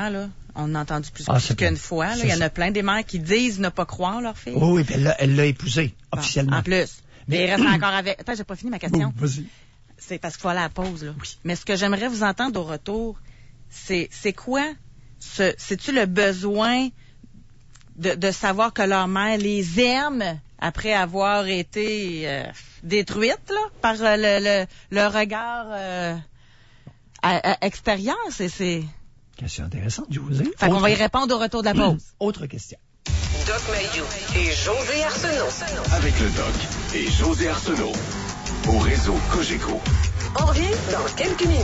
On a entendu plus, Ah, plus c'est qu'une bien. fois. là. C'est Il y en ça. a plein des mères qui disent ne pas croire leur fille. Oui, oui, puis elle l'a- elle l'a épousé, Bon, officiellement. en plus. Mais il reste encore avec... Attends, j'ai pas fini ma question. Bon, vas-y. C'est parce qu'il faut aller à la pause, là. Mais ce que j'aimerais vous entendre au retour, c'est, c'est quoi? Ce, c'est-tu le besoin de, de savoir que leur mère les aime après avoir été euh, détruite, là, par euh, le, le, le regard euh, à- à- extérieur? C'est, c'est... Question intéressante, José. Fait qu'on Autre- va y répondre au retour de la pause. Autre question. Doc Mayou et José Arsenault. Avec le Doc et José Arsenault. Au réseau Cogeco. On revient dans quelques minutes.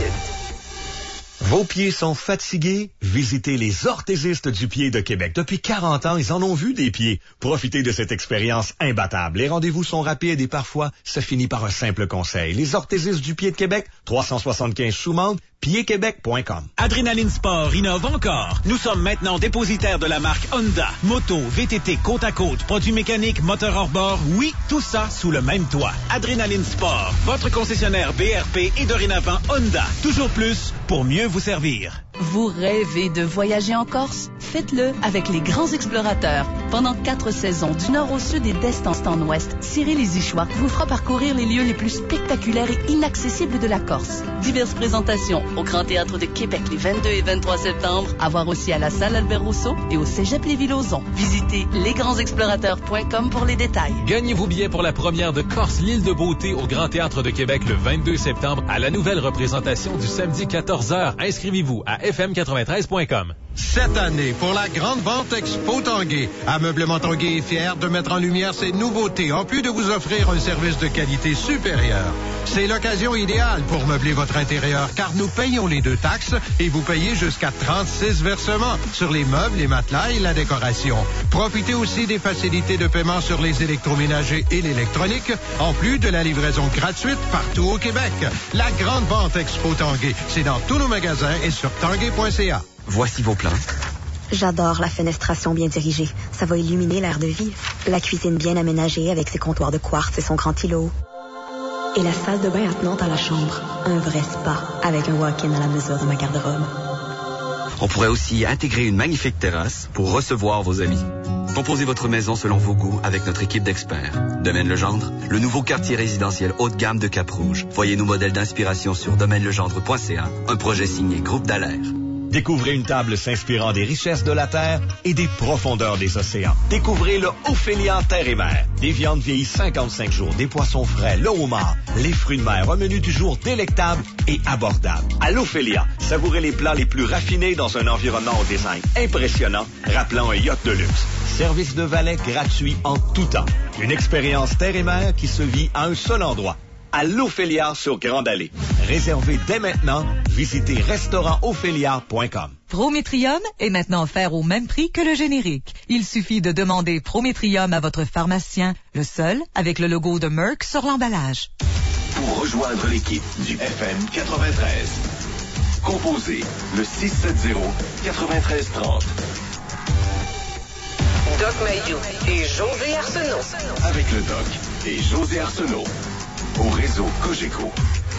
Vos pieds sont fatigués? Visitez les orthésistes du pied de Québec. Depuis quarante ans, ils en ont vu des pieds. Profitez de cette expérience imbattable. Les rendez-vous sont rapides et parfois, ça finit par un simple conseil. Les orthésistes du pied de Québec, trois cent soixante-quinze Soumande, pied québec point com. Adrénaline Sport innove encore. Nous sommes maintenant dépositaires de la marque Honda. Moto, V T T, côte à côte, produits mécaniques, moteurs hors bord. Oui, tout ça sous le même toit. Adrénaline Sport, votre concessionnaire B R P et dorénavant Honda. Toujours plus pour mieux vous servir. Vous rêvez de voyager en Corse? Faites-le avec les grands explorateurs. Pendant quatre saisons, du nord au sud et d'est en ouest, Cyril Izichois vous fera parcourir les lieux les plus spectaculaires et inaccessibles de la Corse. Diverses présentations au Grand Théâtre de Québec les vingt-deux et vingt-trois septembre, à voir aussi à la salle Albert Rousseau et au Cégep Lévis-Lauzon. Visitez les grands explorateurs point com pour les détails. Gagnez vos billets pour la première de Corse, l'île de beauté au Grand Théâtre de Québec le vingt-deux septembre à la nouvelle représentation du samedi quatorze heures. Inscrivez-vous à f m quatre-vingt-treize point com. Cette année, pour la grande vente Expo Tanguay, Ameublement Tanguay est fier de mettre en lumière ses nouveautés, en plus de vous offrir un service de qualité supérieure. C'est l'occasion idéale pour meubler votre intérieur, car nous payons les deux taxes et vous payez jusqu'à trente-six versements sur les meubles, les matelas et la décoration. Profitez aussi des facilités de paiement sur les électroménagers et l'électronique, en plus de la livraison gratuite partout au Québec. La grande vente Expo Tanguay, c'est dans tous nos magasins et sur tanguay point c a. Voici vos plans. J'adore la fenestration bien dirigée. Ça va illuminer l'air de vie. La cuisine bien aménagée avec ses comptoirs de quartz et son grand îlot. Et la salle de bain attenante à la chambre. Un vrai spa avec un walk-in à la mesure de ma garde-robe. On pourrait aussi intégrer une magnifique terrasse pour recevoir vos amis. Composez votre maison selon vos goûts avec notre équipe d'experts. Domaine Legendre, le nouveau quartier résidentiel haut de gamme de Cap-Rouge. Voyez nos modèles d'inspiration sur domaine legendre point c a, un projet signé Groupe Dallaire. Découvrez une table s'inspirant des richesses de la terre et des profondeurs des océans. Découvrez le Ophélia Terre et Mer. Des viandes vieillies cinquante-cinq jours, des poissons frais, le homard, les fruits de mer, un menu du jour délectable et abordable. À l'Ophélia, savourez les plats les plus raffinés dans un environnement au design impressionnant, rappelant un yacht de luxe. Service de valet gratuit en tout temps. Une expérience terre et mer qui se vit à un seul endroit. À l'Ophélia sur Grande Allée. Réservez dès maintenant. Visitez restaurant ophélia point com. Prométrium est maintenant offert au même prix que le générique. Il suffit de demander Prométrium à votre pharmacien, le seul avec le logo de Merck sur l'emballage. Pour rejoindre l'équipe du F M quatre-vingt-treize, composez le six sept zéro, neuf trois trois zéro. Doc Mayou et José Arsenault. Avec le Doc et José Arsenault. Au réseau Cogeco.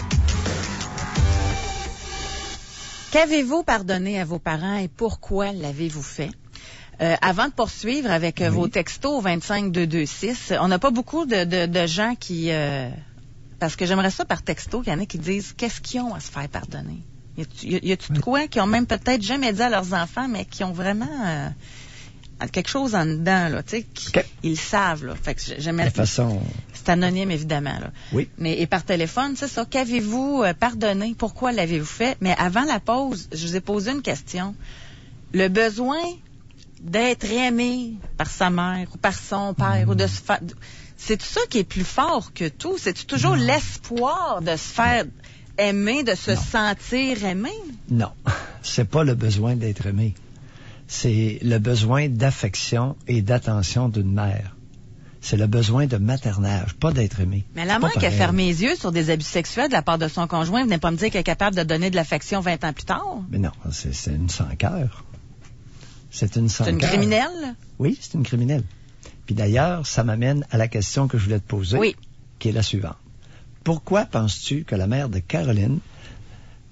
Qu'avez-vous pardonné à vos parents et pourquoi l'avez-vous fait? Euh, avant de poursuivre avec euh, oui. vos textos vingt-cinq deux deux six, on n'a pas beaucoup de, de, de gens qui... Euh, parce que j'aimerais ça par texto, qu'il y en a qui disent qu'est-ce qu'ils ont à se faire pardonner? Y a-tu, y a-tu de quoi qui ont même peut-être jamais dit à leurs enfants, mais qui ont vraiment... Euh, quelque chose en dedans, là, tu sais, qui, okay. Ils savent, là. Fait que j'aimais... De façon... C'est anonyme, évidemment, là. Oui. Mais, et par téléphone, c'est ça. Qu'avez-vous euh, pardonné? Pourquoi l'avez-vous fait? Mais avant la pause, je vous ai posé une question. Le besoin d'être aimé par sa mère ou par son père mmh. ou de se faire... C'est tout ça qui est plus fort que tout. C'est toujours non. l'espoir de se faire aimer, de se non. sentir aimé? Non. C'est pas le besoin d'être aimé. C'est le besoin d'affection et d'attention d'une mère. C'est le besoin de maternage, pas d'être aimé. Mais la mère qui a fermé les yeux sur des abus sexuels de la part de son conjoint, venez pas me dire qu'elle est capable de donner de l'affection vingt ans plus tard. Mais non, c'est, c'est une sans-cœur. C'est une sans-cœur. C'est une criminelle? Oui, c'est une criminelle. Puis d'ailleurs, ça m'amène à la question que je voulais te poser, oui. qui est la suivante. Pourquoi penses-tu que la mère de Caroline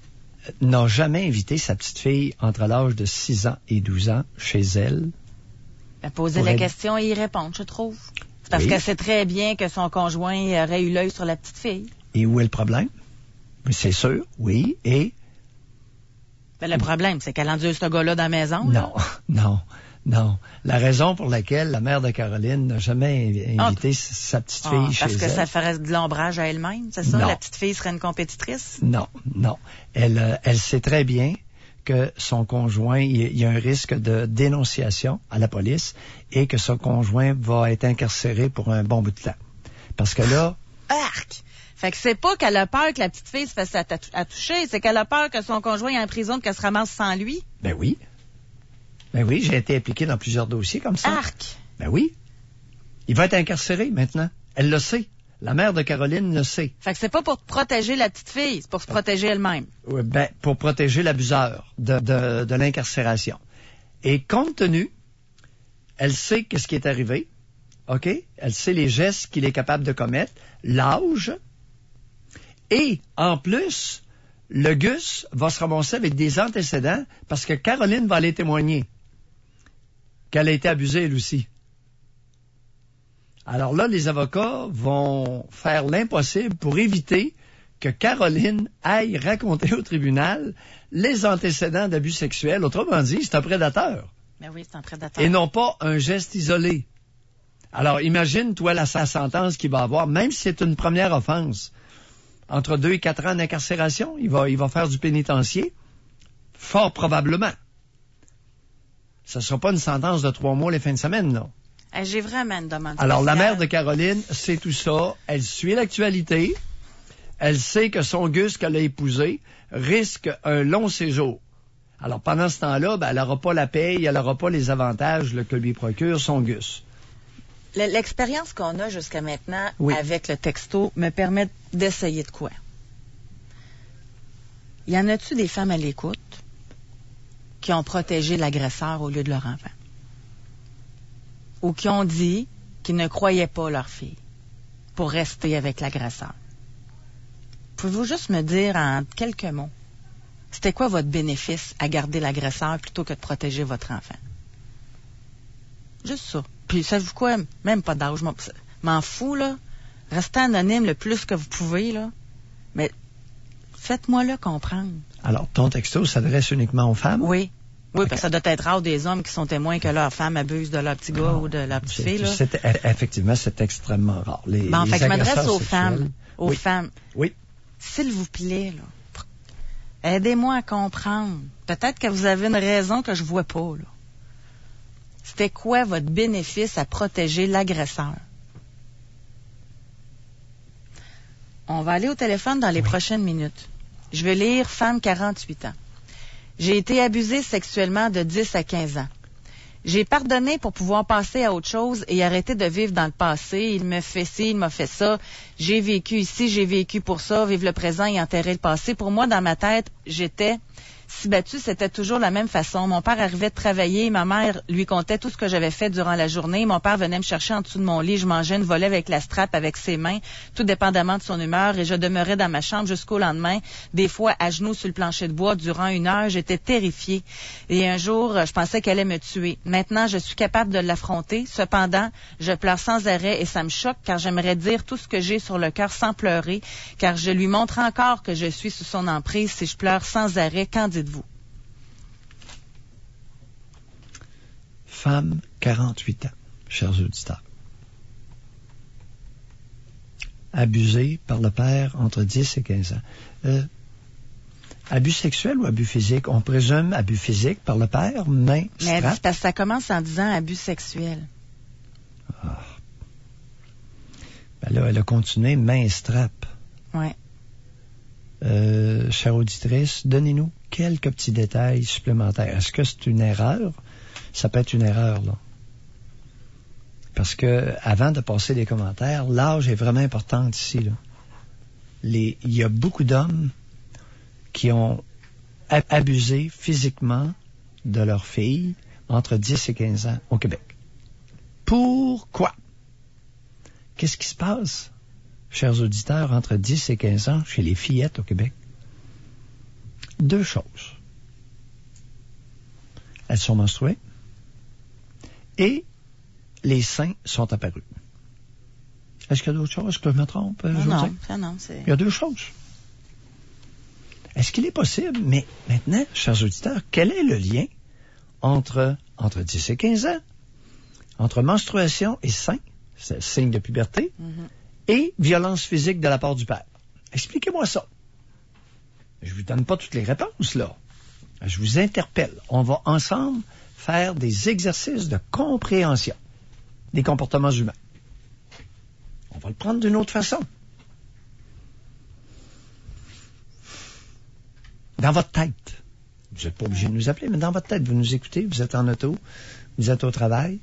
n'a jamais invité sa petite fille entre l'âge de six ans et douze ans chez elle. Ben, poser la question et y répondre, je trouve. C'est parce Oui. qu'elle sait très bien que son conjoint aurait eu l'œil sur la petite fille. Et où est le problème? C'est sûr, oui. Et Ben, le problème, c'est qu'elle endure ce gars-là dans la maison. là. non, non, non. La raison pour laquelle la mère de Caroline n'a jamais invité Ah. sa petite Ah, fille chez parce que elle. ça ferait de l'ombrage à elle-même, c'est ça? Non. La petite fille serait une compétitrice? Non, non. Elle, euh, elle sait très bien que son conjoint, il y a- il y a un risque de dénonciation à la police et que son conjoint va être incarcéré pour un bon bout de temps. Parce que là, Arc! Fait que c'est pas qu'elle a peur que la petite fille se fasse attou- attoucher, c'est qu'elle a peur que son conjoint est en prison, qu'elle se ramasse sans lui. ben oui. Ben oui, j'ai été impliqué dans plusieurs dossiers comme ça. Arc! Ben oui. Il va être incarcéré maintenant. Elle le sait. La mère de Caroline le sait. Fait que c'est pas pour protéger la petite fille, c'est pour se protéger elle-même. Ouais, Ben, pour protéger l'abuseur de, de, de l'incarcération. Et compte tenu, elle sait qu'est-ce qui est arrivé, OK? Elle sait les gestes qu'il est capable de commettre, l'âge, et en plus, le Gus va se ramasser avec des antécédents parce que Caroline va aller témoigner qu'elle a été abusée elle aussi. Alors là, les avocats vont faire l'impossible pour éviter que Caroline aille raconter au tribunal les antécédents d'abus sexuels. Autrement dit, c'est un prédateur Ben oui, c'est un prédateur. et non pas un geste isolé. Alors, imagine, toi, la sa- sentence qu'il va avoir, même si c'est une première offense, entre deux et quatre ans d'incarcération, il va, il va faire du pénitencier, fort probablement. Ce ne sera pas une sentence de trois mois les fins de semaine, là. Eh, J'ai vraiment une demande Alors, la spéciale. mère de Caroline sait tout ça. Elle suit l'actualité. Elle sait que son Gus qu'elle a épousé risque un long séjour. Alors, pendant ce temps-là, ben, elle n'aura pas la paye, elle n'aura pas les avantages là, que lui procure son Gus. Le- L'expérience qu'on a jusqu'à maintenant Oui. avec le texto me permet d'essayer de quoi? Y en a-tu des femmes à l'écoute qui ont protégé l'agresseur au lieu de leur enfant? Ou qui ont dit qu'ils ne croyaient pas leur fille pour rester avec l'agresseur? Pouvez-vous juste me dire en quelques mots, c'était quoi votre bénéfice à garder l'agresseur plutôt que de protéger votre enfant? Juste ça. Puis, savez-vous quoi? Même pas d'âge. Je m'en- m'en fous, là. Restez anonyme le plus que vous pouvez, là. Mais faites-moi-le comprendre. Alors, ton texto s'adresse uniquement aux femmes? Oui. Oui, Ok. parce que ça doit être rare des hommes qui sont témoins que leur femme abuse de leur petit gars ou de leur petite C'est- fille, là. c'est- e- effectivement, c'est extrêmement rare. Les, Bon, les fait que je m'adresse agresseurs aux sexuels- femmes. Aux Oui. femmes. Oui. S'il vous plaît, là. Aidez-moi à comprendre. Peut-être que vous avez une raison que je vois pas, là. C'était quoi votre bénéfice à protéger l'agresseur? On va aller au téléphone dans les prochaines minutes. Je vais lire femme quarante-huit ans. J'ai été abusée sexuellement de dix à quinze ans. J'ai pardonné pour pouvoir passer à autre chose et arrêter de vivre dans le passé. Il me fait ci, il m'a fait ça. J'ai vécu ici, j'ai vécu pour ça. Vivre le présent et enterrer le passé. Pour moi, dans ma tête, j'étais si battue, c'était toujours la même façon. Mon père arrivait de travailler, ma mère lui contait tout ce que j'avais fait durant la journée. Mon père venait me chercher en dessous de mon lit. Je mangeais une volée avec la strap avec ses mains, tout dépendamment de son humeur, et je demeurais dans ma chambre jusqu'au lendemain, des fois à genoux sur le plancher de bois durant une heure. J'étais terrifiée. Et un jour, je pensais qu'elle allait me tuer. Maintenant, je suis capable de l'affronter. Cependant, je pleure sans arrêt et ça me choque car j'aimerais dire tout ce que j'ai sur le cœur sans pleurer, car je lui montre encore que je suis sous son emprise si je pleure sans arrêt. Qu'en dites-vous? Femme, quarante-huit ans, chers auditeurs. Abusée par le père entre dix et quinze ans. Euh, abus sexuel ou abus physique? On présume abus physique par le père, main, Mais elle strap. dit parce que ça commence en disant abus sexuel. Ah. Ben là, elle a continué, main, strap. Ouais. Euh, chère auditrice, donnez-nous quelques petits détails supplémentaires. Est-ce que c'est une erreur? Ça peut être une erreur, là. Parce que, avant de passer les commentaires, l'âge est vraiment important ici, là. Les, il y a beaucoup d'hommes qui ont ab- abusé physiquement de leur fille entre dix et quinze ans au Québec. Pourquoi? Qu'est-ce qui se passe, chers auditeurs, entre dix et quinze ans chez les fillettes au Québec? deux choses. Elles sont menstruées et les seins sont apparus. Est-ce qu'il y a d'autres choses que je me trompe, non, Josée? non, ça non, c'est... Il y a deux choses. Est-ce qu'il est possible, mais maintenant, chers auditeurs, quel est le lien entre, entre dix et quinze ans, entre menstruation et sein, c'est signe de puberté, mm-hmm. et violence physique de la part du père? Expliquez-moi ça. Je vous donne pas toutes les réponses, là. Je vous interpelle. On va ensemble faire des exercices de compréhension des comportements humains. On va le prendre d'une autre façon. Dans votre tête, vous n'êtes pas obligé de nous appeler, mais dans votre tête, vous nous écoutez, vous êtes en auto, vous êtes au travail.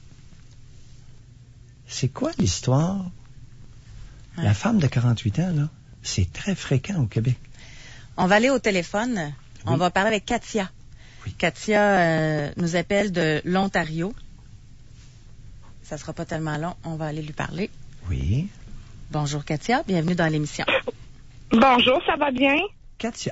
C'est quoi l'histoire? Ouais. La femme de quarante-huit ans, là, c'est très fréquent au Québec. On va aller au téléphone. Oui. On va parler avec Katia. Oui. Katia euh, nous appelle de l'Ontario. Ça sera pas tellement long. On va aller lui parler. Oui. Bonjour Katia, bienvenue dans l'émission. Bonjour, ça va bien? Katia.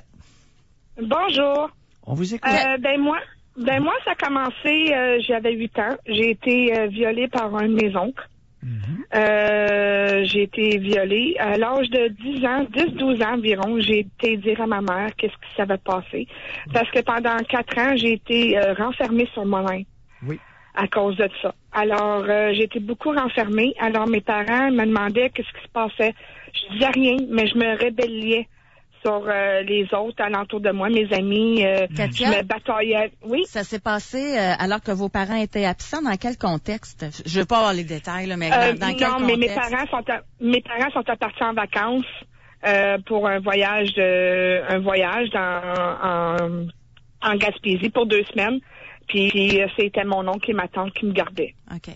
Bonjour. On vous écoute. Euh, ben moi, ben moi, ça a commencé, euh, j'avais huit ans. J'ai été euh, violée par un de mes oncles. Mm-hmm. Euh, j'ai été violée. À l'âge de dix ans, dix douze ans environ, j'ai été dire à ma mère qu'est-ce qui s'avait passé. Parce que pendant quatre ans, j'ai été euh, renfermée sur moi-même. Oui. À cause de ça. Alors, euh, j'ai été beaucoup renfermée. Alors, mes parents me demandaient qu'est-ce qui se passait. Je disais rien, mais je me rébellais sur euh, les autres alentour de moi, mes amis. Euh, Katia, je me bataillais. Oui. Ça s'est passé euh, alors que vos parents étaient absents. Dans quel contexte? Je veux pas avoir les détails, là, mais euh, dans, dans quel non, contexte? mais mes parents sont à, mes parents sont partis en vacances euh, pour un voyage de un voyage dans, en, en Gaspésie pour deux semaines. Puis, puis c'était mon oncle et ma tante qui me gardaient. OK.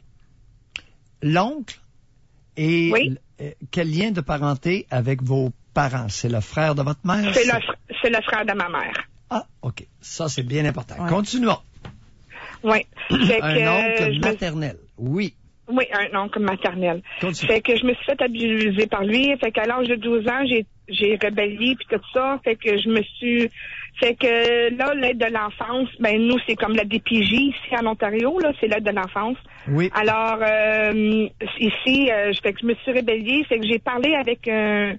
L'oncle et oui? l- quel lien de parenté avec vos parents? C'est le frère de votre mère? C'est, c'est... Le, fr- c'est le frère de ma mère. Ah, OK. Ça, c'est bien important. Ouais. Continuons. Oui. Un que, oncle maternel. Me... Oui. Oui, un oncle maternel. Continue. Fait que je me suis fait abuser par lui. Fait qu'à l'âge de douze ans, j'ai, j'ai rébellé puis tout ça. Fait que je me suis... Fait que là, l'aide de l'enfance, ben nous, c'est comme la D P J ici en Ontario, là, c'est l'aide de l'enfance. Oui. Alors, euh, ici, euh, fait que je me suis rébellée. Fait que j'ai parlé avec un...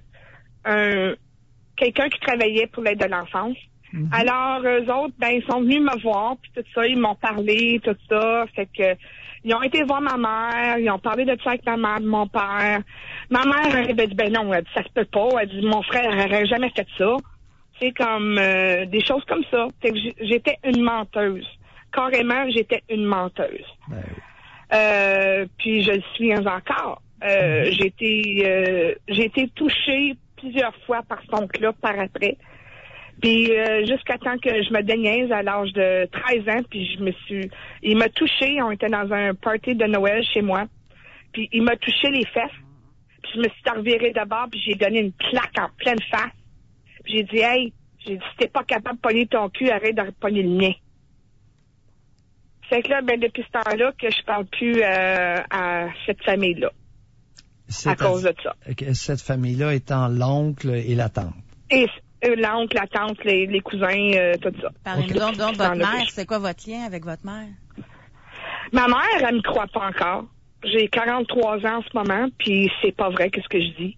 un quelqu'un qui travaillait pour l'aide de l'enfance. Mm-hmm. Alors, eux autres, ben, ils sont venus me voir, puis tout ça, ils m'ont parlé, tout ça. Fait que ils ont été voir ma mère, ils ont parlé de ça avec ma mère, mon père. Ma mère, elle avait dit, ben non, elle dit, ça se peut pas. Elle dit, mon frère n'aurait jamais fait ça. C'est comme euh, des choses comme ça. Fait que j'étais une menteuse. Carrément, j'étais une menteuse. Ben oui. euh, puis je le suis encore. Euh, mm-hmm. J'ai été, euh, j'ai été touchée plusieurs fois par son oncle-là par après. Puis euh, jusqu'à temps que je me déniaise à l'âge de treize ans, puis je me suis... Il m'a touché, on était dans un party de Noël chez moi, puis il m'a touché les fesses, puis je me suis revirée d'abord, puis j'ai donné une claque en pleine face. Puis j'ai dit, hey, j'ai dit, si t'es pas capable de pogner ton cul, arrête de pogner le mien. Fait que là, ben depuis ce temps-là, que je parle plus euh, à cette famille-là. C'est à cause de ça. Cette famille-là étant l'oncle et la tante. Et euh, l'oncle, la tante, les, les cousins, euh, tout ça. Parlez-nous donc, donc votre mère. C'est quoi votre lien avec votre mère? Ma mère, elle me croit pas encore. J'ai quarante-trois ans en ce moment, puis c'est pas vrai qu'est-ce que je dis.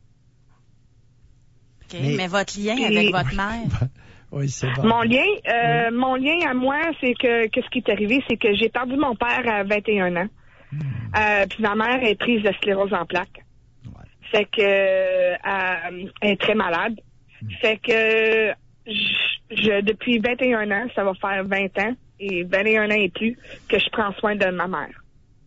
OK, mais, mais votre lien puis, avec votre mère? Oui, c'est bon. Mon lien, euh, oui. mon lien à moi, c'est que qu'est-ce qui est arrivé, c'est que j'ai perdu mon père à vingt et un ans. Mmh. Euh, puis ma mère est prise de sclérose en plaques. Ouais. Fait que euh, elle est très malade. Mmh. Fait que je, je depuis vingt et un ans, ça va faire vingt ans et vingt et un ans et plus que je prends soin de ma mère.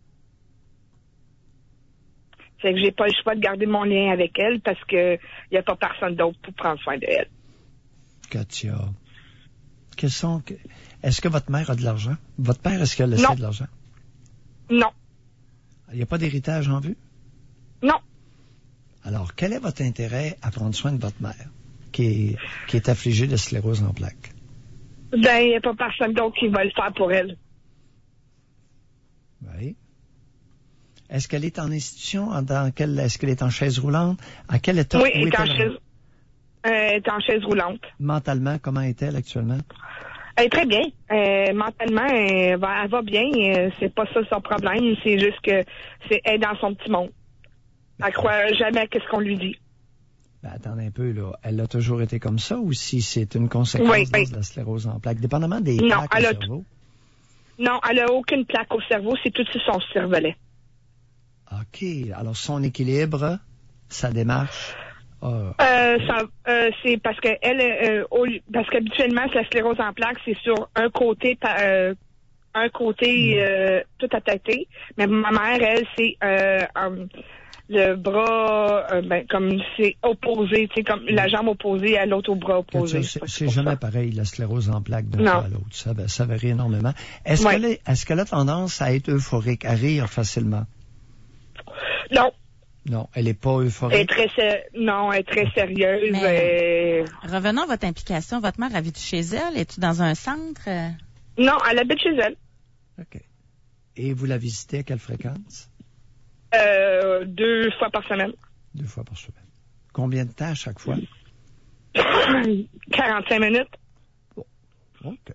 Fait que j'ai pas le choix de garder mon lien avec elle parce que y a pas personne d'autre pour prendre soin de elle. Katia, quels sont, est-ce que votre mère a de l'argent? Votre père, est-ce qu'il a laissé non. de l'argent? Non. Il n'y a pas d'héritage en vue? Non. Alors, quel est votre intérêt à prendre soin de votre mère, qui est, qui est affligée de sclérose en plaques? Ben, il n'y a pas personne d'autre qui va le faire pour elle. Oui. Est-ce qu'elle est en institution? Dans quelle, est-ce qu'elle est en chaise roulante? À quel état? Oui, elle est en chaise. Elle est en chaise roulante. Mentalement, comment est-elle actuellement? Elle est très bien. Euh, mentalement, elle va, elle va bien. Euh, c'est pas ça son problème. C'est juste que c'est elle est dans son petit monde. Elle croit jamais à ce qu'on lui dit. Ben, attendez un peu, là. Elle a toujours été comme ça ou si c'est une conséquence oui, oui. de la sclérose en plaques, dépendamment des non, plaques elle au a cerveau? T- non, elle a aucune plaque au cerveau. C'est tout sur son cervelet. OK. Alors, son équilibre, sa démarche... Oh. Euh, ça, euh, c'est parce que elle, euh, au, parce qu'habituellement, la sclérose en plaques, c'est sur un côté, euh, un côté euh, tout attaqué. Mais ma mère, elle, c'est euh, um, le bras, euh, ben, comme c'est opposé, tu sais, comme la jambe opposée à l'autre au bras opposé. C'est, c'est jamais ça. Pareil, la sclérose en plaques d'un cas à l'autre. Ça, ça varie énormément. Est-ce, ouais. qu'elle est, est-ce qu'elle a tendance à être euphorique, à rire facilement? Non. Non, elle n'est pas euphorique. Elle est très ser- non, elle est très sérieuse. Mais, euh... Revenons à votre implication. Votre mère habite chez elle? Es-tu dans un centre? Non, elle habite chez elle. OK. Et vous la visitez à quelle fréquence? Euh, deux fois par semaine. Deux fois par semaine. Combien de temps à chaque fois? quarante-cinq minutes. Bon. OK.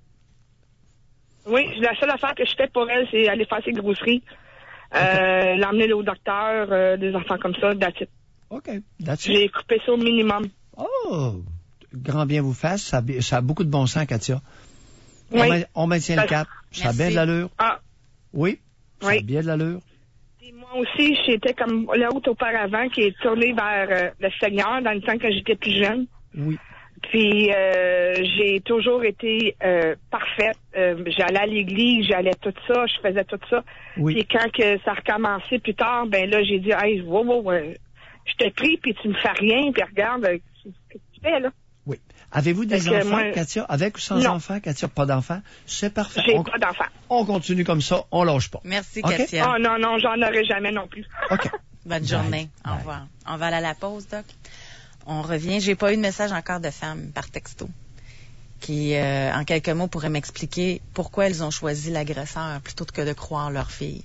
Oui, la seule affaire que je fais pour elle, c'est aller faire ses grosseries. Okay. Euh, l'emmener au docteur, euh, des enfants comme ça, that's it. OK, that's it. J'ai coupé ça au minimum. Oh! Grand bien vous fasse, ça, ça a beaucoup de bon sens, Katia. Oui. On, on maintient ça, le cap. Ça a bien de l'allure. Ah. Oui, ça oui. a bien de l'allure. Et moi aussi, j'étais comme l'autre auparavant qui est tourné vers euh, le Seigneur dans le temps que j'étais plus jeune. Oui. Puis euh, j'ai toujours été euh, parfaite. Euh, j'allais à l'église, j'allais tout ça, je faisais tout ça. Oui. Puis quand que ça a recommencé plus tard, ben là j'ai dit, hey, wow, wow, euh, je te prie, puis tu me fais rien, puis regarde, euh, qu'est-ce que tu fais là? Oui. Avez-vous des Fait enfants, moi, Katia? Avec ou sans non. enfants, Katia? Pas d'enfants? C'est parfait. J'ai on, pas d'enfants. On continue comme ça, on lâche pas. Merci, okay? Katia. Oh non, non, j'en aurai jamais non plus. OK. Bonne journée. Bye. Au revoir. On va aller à la pause, Doc. On revient. J'ai pas eu de message encore de femmes par texto qui, euh, en quelques mots, pourraient m'expliquer pourquoi elles ont choisi l'agresseur plutôt que de croire leur fille.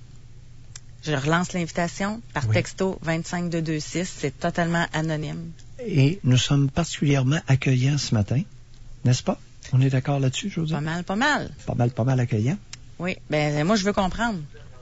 Je relance l'invitation par oui. texto vingt-cinq deux deux six. C'est totalement anonyme. Et nous sommes particulièrement accueillants ce matin, n'est-ce pas? On est d'accord là-dessus, Josée? Pas mal, pas mal. Pas mal, pas mal accueillants. Oui. Ben, moi, je veux comprendre.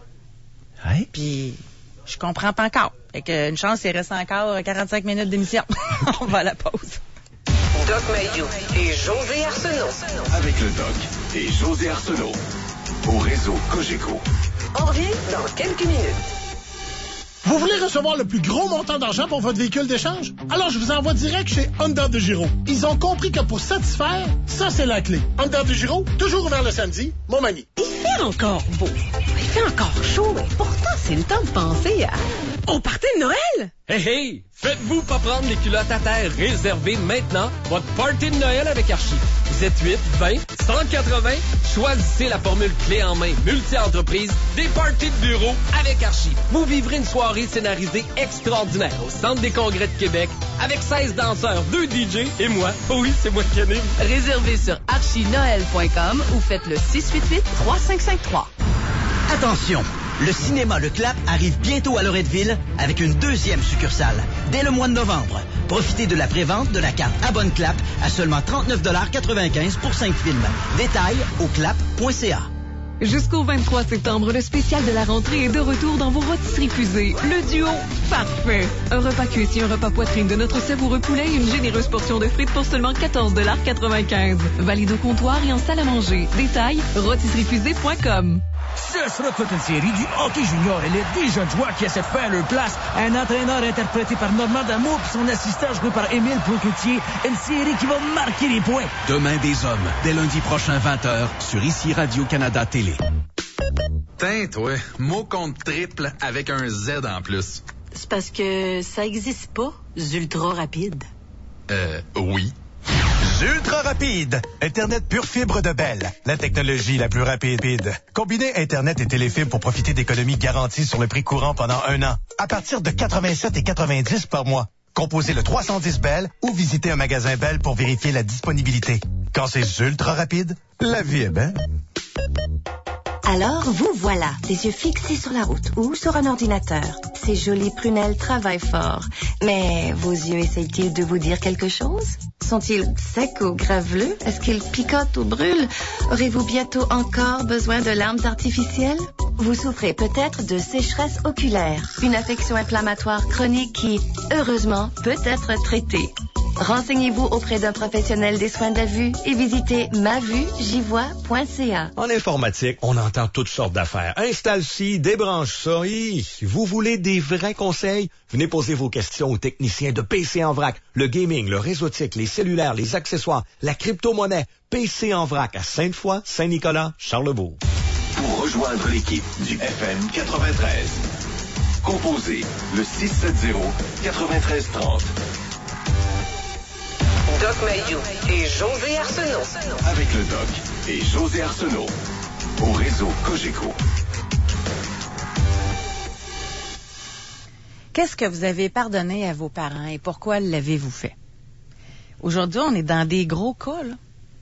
Oui. Puis, je comprends pas encore. Fait que une chance, il reste encore quarante-cinq minutes d'émission. On va à la pause. Doc Mayou et José Arsenault. Avec le Doc et José Arsenault. Au réseau Cogeco. On revient dans quelques minutes. Vous voulez recevoir le plus gros montant d'argent pour votre véhicule d'échange? Alors, je vous envoie direct chez Honda de Giro. Ils ont compris que pour satisfaire, ça, c'est la clé. Honda de Giro, toujours ouvert le samedi, Montmagny. Il fait encore beau. Il fait encore chaud. Et pourtant, c'est le temps de penser à... Au party de Noël! Hey, hey! Faites-vous pas prendre les culottes à terre. Réservez maintenant votre party de Noël avec Archie. Vous êtes huit, vingt, cent quatre-vingts. Choisissez la formule clé en main multi-entreprise des parties de bureau avec Archie. Vous vivrez une soirée scénarisée extraordinaire au Centre des Congrès de Québec avec seize danseurs, deux D J et moi. Oui, c'est moi qui anime. Réservez sur archie noël point com ou faites le six huit huit, trois cinq cinq trois. Attention! Le cinéma Le Clap arrive bientôt à Loretteville avec une deuxième succursale, dès le mois de novembre. Profitez de la prévente de la carte Abonne Clap à seulement trente-neuf quatre-vingt-quinze pour cinq films. Détails au clap point c a. Jusqu'au vingt-trois septembre, le spécial de la rentrée est de retour dans vos rôtisseries fusées. Le duo parfait. Un repas cuisse et un repas poitrine de notre savoureux poulet et une généreuse portion de frites pour seulement quatorze quatre-vingt-quinze. Valide au comptoir et en salle à manger. Détails, rôtisserie fusée point com. Ce sera toute une série du hockey junior élite. Des jeunes joueurs qui essaient de faire leur place. Un entraîneur interprété par Normand D'Amour puis son assistant joué par Émile Ploquetier. Une série qui va marquer les points. Demain des hommes, dès lundi prochain vingt heures, sur ici Radio-Canada Télé. Tain, toi, mot compte triple avec un Z en plus. C'est parce que ça existe pas, ultra rapide. Euh, oui. Ultra rapide. Internet pure fibre de Bell. La technologie la plus rapide. Combinez Internet et téléfibre pour profiter d'économies garanties sur le prix courant pendant un an. À partir de quatre-vingt-sept et quatre-vingt-dix par mois. Composez le trois cent dix Bell ou visitez un magasin Bell pour vérifier la disponibilité. Quand c'est ultra rapide, la vie est belle. Alors, vous voilà, les yeux fixés sur la route ou sur un ordinateur. Ces jolies prunelles travaillent fort. Mais vos yeux essayent-ils de vous dire quelque chose? Sont-ils secs ou graveleux? Est-ce qu'ils picotent ou brûlent? Aurez-vous bientôt encore besoin de larmes artificielles? Vous souffrez peut-être de sécheresse oculaire, une affection inflammatoire chronique qui, heureusement, peut être traitée. Renseignez-vous auprès d'un professionnel des soins de la vue et visitez ma vue j'y vois point c a. En informatique, on entend toutes sortes d'affaires. Installe ci, débranche ça. Hi, vous voulez des vrais conseils? Venez poser vos questions aux techniciens de P C en vrac. Le gaming, le réseautique, les cellulaires, les accessoires, la crypto-monnaie. P C en vrac à Sainte-Foy, Saint-Nicolas, Charlebourg. Pour rejoindre l'équipe du F M quatre-vingt-treize, composez le six sept zéro, neuf trois trois zéro. Doc Mayou et José Arsenault. Avec le Doc et José Arsenault. Au réseau Cogeco. Qu'est-ce que vous avez pardonné à vos parents et pourquoi l'avez-vous fait? Aujourd'hui, on est dans des gros cas, là.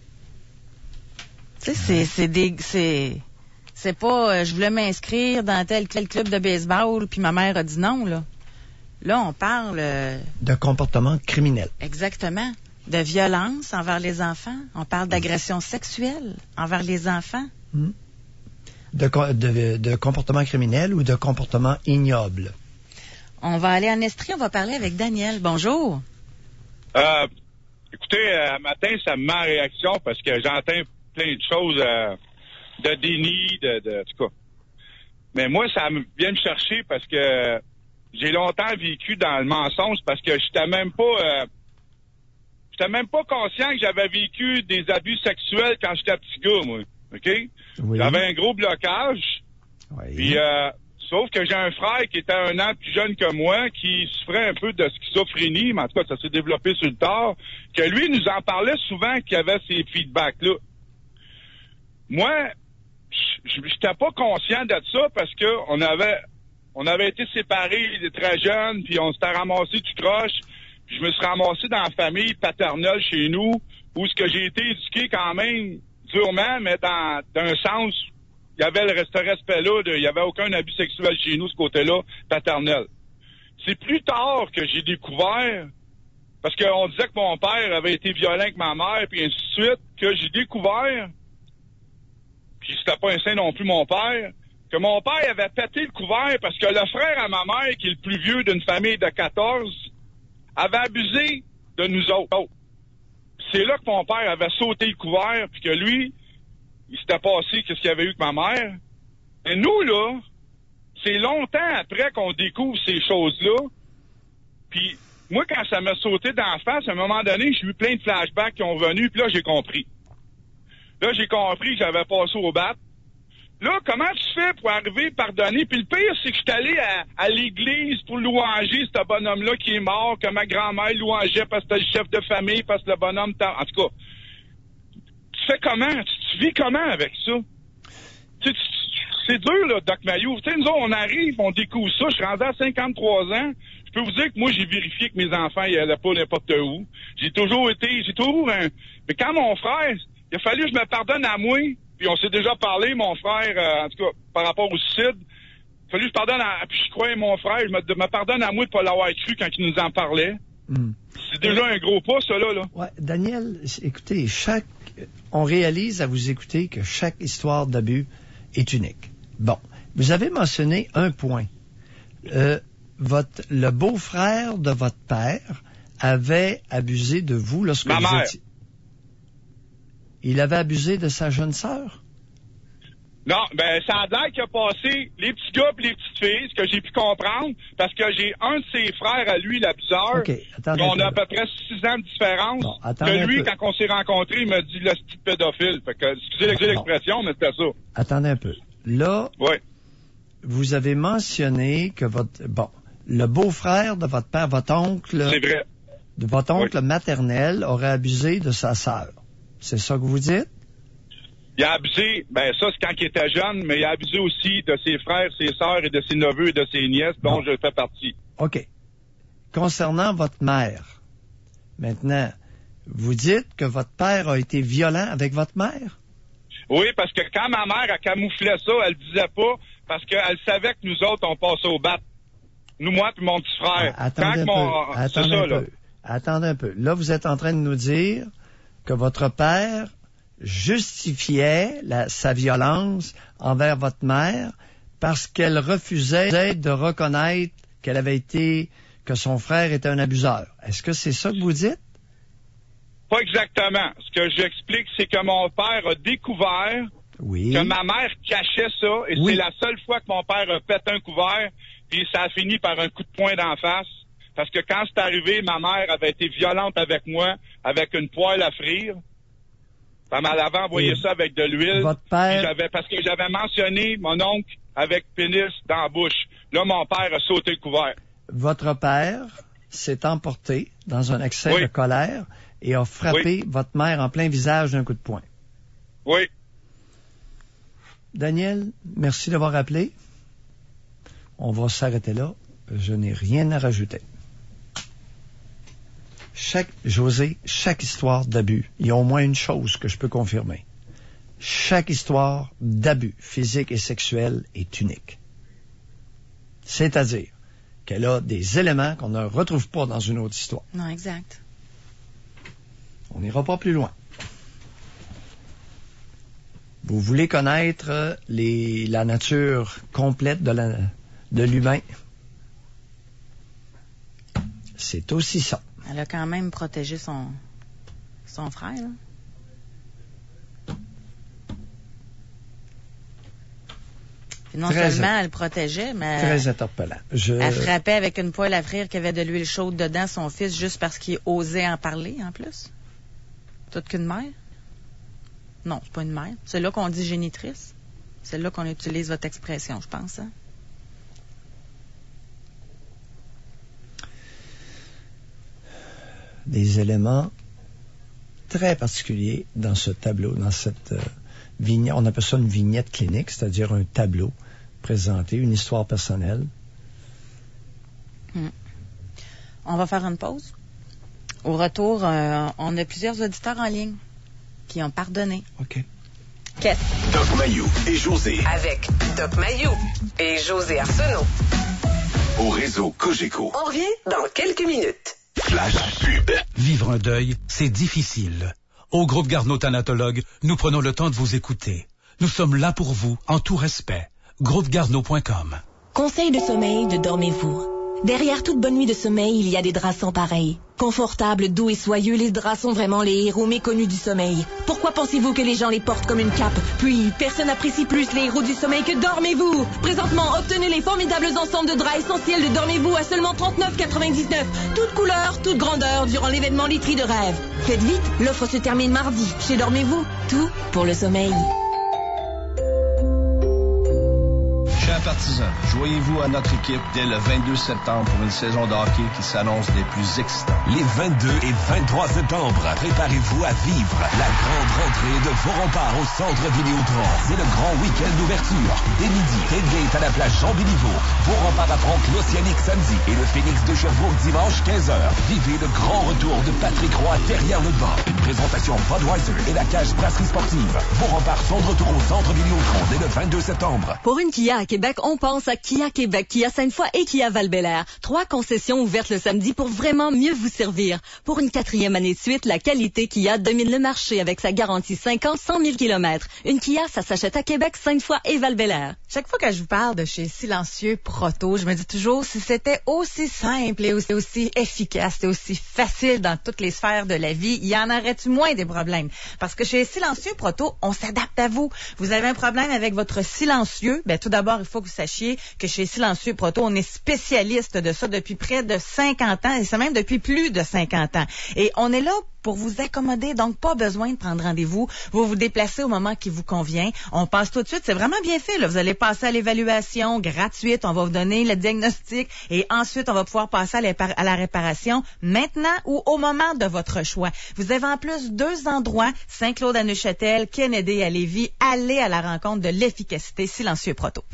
Tu sais, c'est, c'est des... C'est, c'est pas... Euh, je voulais m'inscrire dans tel, tel club de baseball, puis ma mère a dit non, là. Là, on parle... Euh, de comportement criminel. Exactement. De violence envers les enfants. On parle d'agression sexuelle envers les enfants. Hmm. De, de, de comportement criminel ou de comportement ignoble. On va aller en Estrie, on va parler avec Daniel. Bonjour. Euh, écoutez, euh, matin, ça me met en réaction parce que j'entends plein de choses euh, de déni, de, de, en tout cas. Mais moi, ça me vient me chercher parce que j'ai longtemps vécu dans le mensonge parce que j'étais même pas... Euh, J'étais même pas conscient que j'avais vécu des abus sexuels quand j'étais petit gars, moi. OK? Oui. J'avais un gros blocage. Oui. Puis, euh, sauf que j'ai un frère qui était un an plus jeune que moi, qui souffrait un peu de schizophrénie, mais en tout cas, ça s'est développé sur le tard, que lui nous en parlait souvent qu'il y avait ces feedbacks-là. Moi, j'étais pas conscient de ça parce que on avait, on avait été séparés très jeunes, puis on s'était ramassés tout croche. Je me suis ramassé dans la famille paternelle chez nous, où ce que j'ai été éduqué quand même durement, mais dans, dans un sens, il y avait le, ce respect-là, il n'y avait aucun abus sexuel chez nous, ce côté-là, paternel. C'est plus tard que j'ai découvert, parce qu'on disait que mon père avait été violent avec ma mère, puis ainsi de suite, que j'ai découvert, puis c'était pas un saint non plus mon père, que mon père avait pété le couvert parce que le frère à ma mère, qui est le plus vieux d'une famille de quatorze, avait abusé de nous autres. C'est là que mon père avait sauté le couvert, puis que lui, il s'était passé qu'est-ce qu'il avait eu avec ma mère. Et nous, là, c'est longtemps après qu'on découvre ces choses-là. Puis moi, quand ça m'a sauté d'en face, à un moment donné, j'ai eu plein de flashbacks qui ont venu, puis là, j'ai compris. Là, j'ai compris que j'avais passé au bat. Là, comment tu fais pour arriver à pardonner? Puis le pire, c'est que je suis allé à, à l'église pour louanger ce bonhomme-là qui est mort, que ma grand-mère louangeait parce que c'était le chef de famille, parce que le bonhomme... En tout cas, tu fais comment? Tu, tu vis comment avec ça? Tu, tu, c'est dur, là, Doc Mayou. Tu sais, nous autres, on arrive, on découvre ça. Je suis rendu à cinquante-trois ans. Je peux vous dire que moi, j'ai vérifié que mes enfants, ils allaient pas n'importe où. J'ai toujours été... J'ai toujours un... Mais quand mon frère... Il a fallu que je me pardonne à moi... Puis on s'est déjà parlé, mon frère, euh, en tout cas, par rapport au suicide. Il a fallu que je pardonne à... Puis je croyais mon frère, je me, me pardonne à moi de pas l'avoir cru quand il nous en parlait. Mm. C'est déjà un gros pas, ça, là. là. Ouais, Daniel, écoutez, chaque... On réalise à vous écouter que chaque histoire d'abus est unique. Bon, vous avez mentionné un point. Euh, votre, le beau-frère de votre père avait abusé de vous lorsque Ma vous mère. étiez... Il avait abusé de sa jeune sœur? Non, ben ça a l'air qu'il a passé les petits gars et les petites filles, ce que j'ai pu comprendre, parce que j'ai un de ses frères à lui, l'abuseur. OK, attendez. On a à peu près six ans de différence. Bon, que lui, quand on s'est rencontrés, il m'a dit le style pédophile. Fait que, excusez bon. l'expression, mais c'était ça. Attendez un peu. Là, ouais. Vous avez mentionné que votre... Bon, le beau-frère de votre père, votre oncle... C'est vrai. De votre oncle oui. maternel aurait abusé de sa sœur. C'est ça que vous dites? Il a abusé, ben ça c'est quand il était jeune, mais il a abusé aussi de ses frères, ses sœurs et de ses neveux et de ses nièces, dont bon. je fais partie. OK. Concernant votre mère, maintenant, vous dites que votre père a été violent avec votre mère? Oui, parce que quand ma mère, elle camouflait ça, elle disait pas, parce qu'elle savait que nous autres, on passait au bat. Nous, moi puis mon petit frère. Ah, attendez quand un mon... peu. Attendez ça, un là. peu. Attendez un peu. Là, vous êtes en train de nous dire que votre père justifiait la, sa violence envers votre mère parce qu'elle refusait de reconnaître qu'elle avait été, que son frère était un abuseur. Est-ce que c'est ça que vous dites? Pas exactement. Ce que j'explique, c'est que mon père a découvert oui. que ma mère cachait ça, et oui. c'est la seule fois que mon père a pété un couvert, puis ça a fini par un coup de poing d'en face. Parce que quand c'est arrivé, ma mère avait été violente avec moi, avec une poêle à frire. Elle m'avait envoyé ça avec de l'huile. Votre père... J'avais, parce que j'avais mentionné mon oncle avec pénis dans la bouche. Là, mon père a sauté le couvert. Votre père s'est emporté dans un excès oui. de colère et a frappé oui. votre mère en plein visage d'un coup de poing. Oui. Daniel, merci d'avoir appelé. On va s'arrêter là. Je n'ai rien à rajouter. Chaque, José, chaque histoire d'abus, il y a au moins une chose que je peux confirmer. Chaque histoire d'abus physique et sexuel est unique. C'est-à-dire qu'elle a des éléments qu'on ne retrouve pas dans une autre histoire. Non, exact. On n'ira pas plus loin. Vous voulez connaître les, la nature complète de, la, de l'humain? C'est aussi ça. Elle a quand même protégé son, son frère. Là. Puis non très seulement a... elle protégeait, mais très interpellant. Je... elle frappait avec une poêle à frire qui avait de l'huile chaude dedans son fils juste parce qu'il osait en parler en plus. Toute qu'une mère? Non, c'est pas une mère. C'est là qu'on dit génitrice. C'est là qu'on utilise votre expression, je pense. Hein? Des éléments très particuliers dans ce tableau, dans cette euh, vignette. On appelle ça une vignette clinique, c'est-à-dire un tableau présenté, une histoire personnelle. Hmm. On va faire une pause. Au retour, euh, on a plusieurs auditeurs en ligne qui ont pardonné. OK. Qu'est-ce? Doc Mayou et José. Avec Doc Mayou et José Arsenault. Au réseau Cogeco. On revient dans quelques minutes. Flash pub. Vivre un deuil, c'est difficile. Au groupe Garneau Thanatologue, nous prenons le temps de vous écouter. Nous sommes là pour vous, en tout respect. groupe garneau point com. Conseil de sommeil de Dormez-vous. Derrière toute bonne nuit de sommeil, il y a des draps sans pareil. Confortables, doux et soyeux, les draps sont vraiment les héros méconnus du sommeil. Pourquoi pensez-vous que les gens les portent comme une cape? Puis, personne n'apprécie plus les héros du sommeil que Dormez-vous. Présentement, obtenez les formidables ensembles de draps essentiels de Dormez-vous à seulement trente-neuf quatre-vingt-dix-neuf. Toutes couleurs, toutes grandeurs, durant l'événement Literie de rêve. Faites vite, l'offre se termine mardi. Chez Dormez-vous, tout pour le sommeil. Chers partisans, joignez-vous à notre équipe dès le vingt-deux septembre pour une saison de hockey qui s'annonce des plus excitantes. Les vingt-deux et vingt-trois septembre, préparez-vous à vivre la grande rentrée de vos remparts au centre Vidéotron. C'est le grand week-end d'ouverture. Dès midi, tailgate à la plage Jean-Béliveau. Vos remparts affrontent l'Océanique samedi et le Phoenix de Sherbrooke dimanche quinze heures. Vivez le grand retour de Patrick Roy derrière le banc. Une présentation Budweiser et la cage Brasserie Sportive. Vos remparts sont de retour au centre Vidéotron dès le vingt-deux septembre. Pour une Kia à Québec, on pense à Kia Québec, Kia Sainte-Foy et Kia Val-Bélair. Trois concessions ouvertes le samedi pour vraiment mieux vous servir. Pour une quatrième année de suite, la qualité Kia domine le marché avec sa garantie cinq ans, cent mille kilomètres. Une Kia, ça s'achète à Québec, Sainte-Foy et Val-Bélair. Chaque fois que je vous parle de chez Silencieux Proto, je me dis toujours si c'était aussi simple et aussi, aussi efficace et aussi facile dans toutes les sphères de la vie, il y en aurait-tu moins des problèmes? Parce que chez Silencieux Proto, on s'adapte à vous. Vous avez un problème avec votre silencieux, ben tout d'abord, il faut que vous sachiez que chez Silencieux Proto, on est spécialiste de ça depuis près de cinquante ans et c'est même depuis plus de cinquante ans. Et on est là pour vous accommoder, donc pas besoin de prendre rendez-vous. Vous vous déplacez au moment qui vous convient. On passe tout de suite, c'est vraiment bien fait, là. Vous allez passer à l'évaluation gratuite, on va vous donner le diagnostic et ensuite on va pouvoir passer à la, à la réparation maintenant ou au moment de votre choix. Vous avez en plus deux endroits, Saint-Claude à Neuchâtel, Kennedy à Lévis. Allez à la rencontre de l'efficacité Silencieux Proto.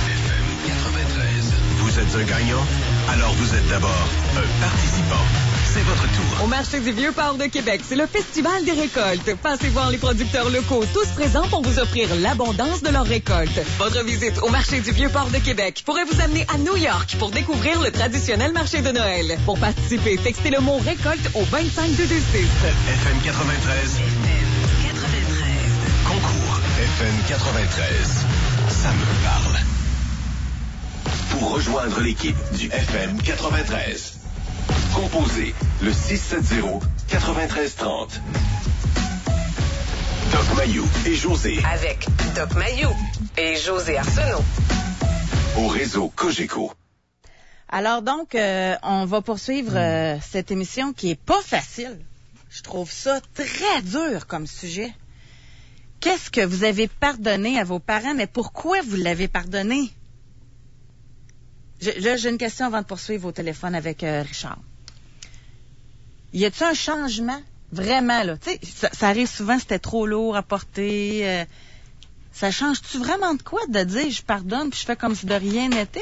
Vous êtes un gagnant? Alors vous êtes d'abord un participant. C'est votre tour. Au marché du Vieux-Port de Québec, c'est le Festival des récoltes. Passez voir les producteurs locaux, tous présents pour vous offrir l'abondance de leurs récoltes. Votre visite au marché du Vieux-Port de Québec pourrait vous amener à New York pour découvrir le traditionnel marché de Noël. Pour participer, textez le mot récolte au vingt-cinq deux deux six. F M quatre-vingt-treize. F M quatre-vingt-treize. Concours F M quatre-vingt-treize. Ça me parle. Pour rejoindre l'équipe du F M quatre-vingt-treize, composez le six sept zéro quatre-vingt-treize trente. Doc Mayou et José. Avec Doc Mayou et José Arsenault. Au réseau Cogeco. Alors donc, euh, on va poursuivre euh, cette émission qui est pas facile. Je trouve ça très dur comme sujet. Qu'est-ce que vous avez pardonné à vos parents, mais pourquoi vous l'avez pardonné? Je, là, j'ai une question avant de poursuivre au téléphone avec euh, Richard. Y a-t-il un changement? Vraiment, là. Tu sais, ça, ça arrive souvent, c'était trop lourd à porter. Euh, ça change-tu vraiment de quoi de dire je pardonne puis je fais comme si de rien n'était?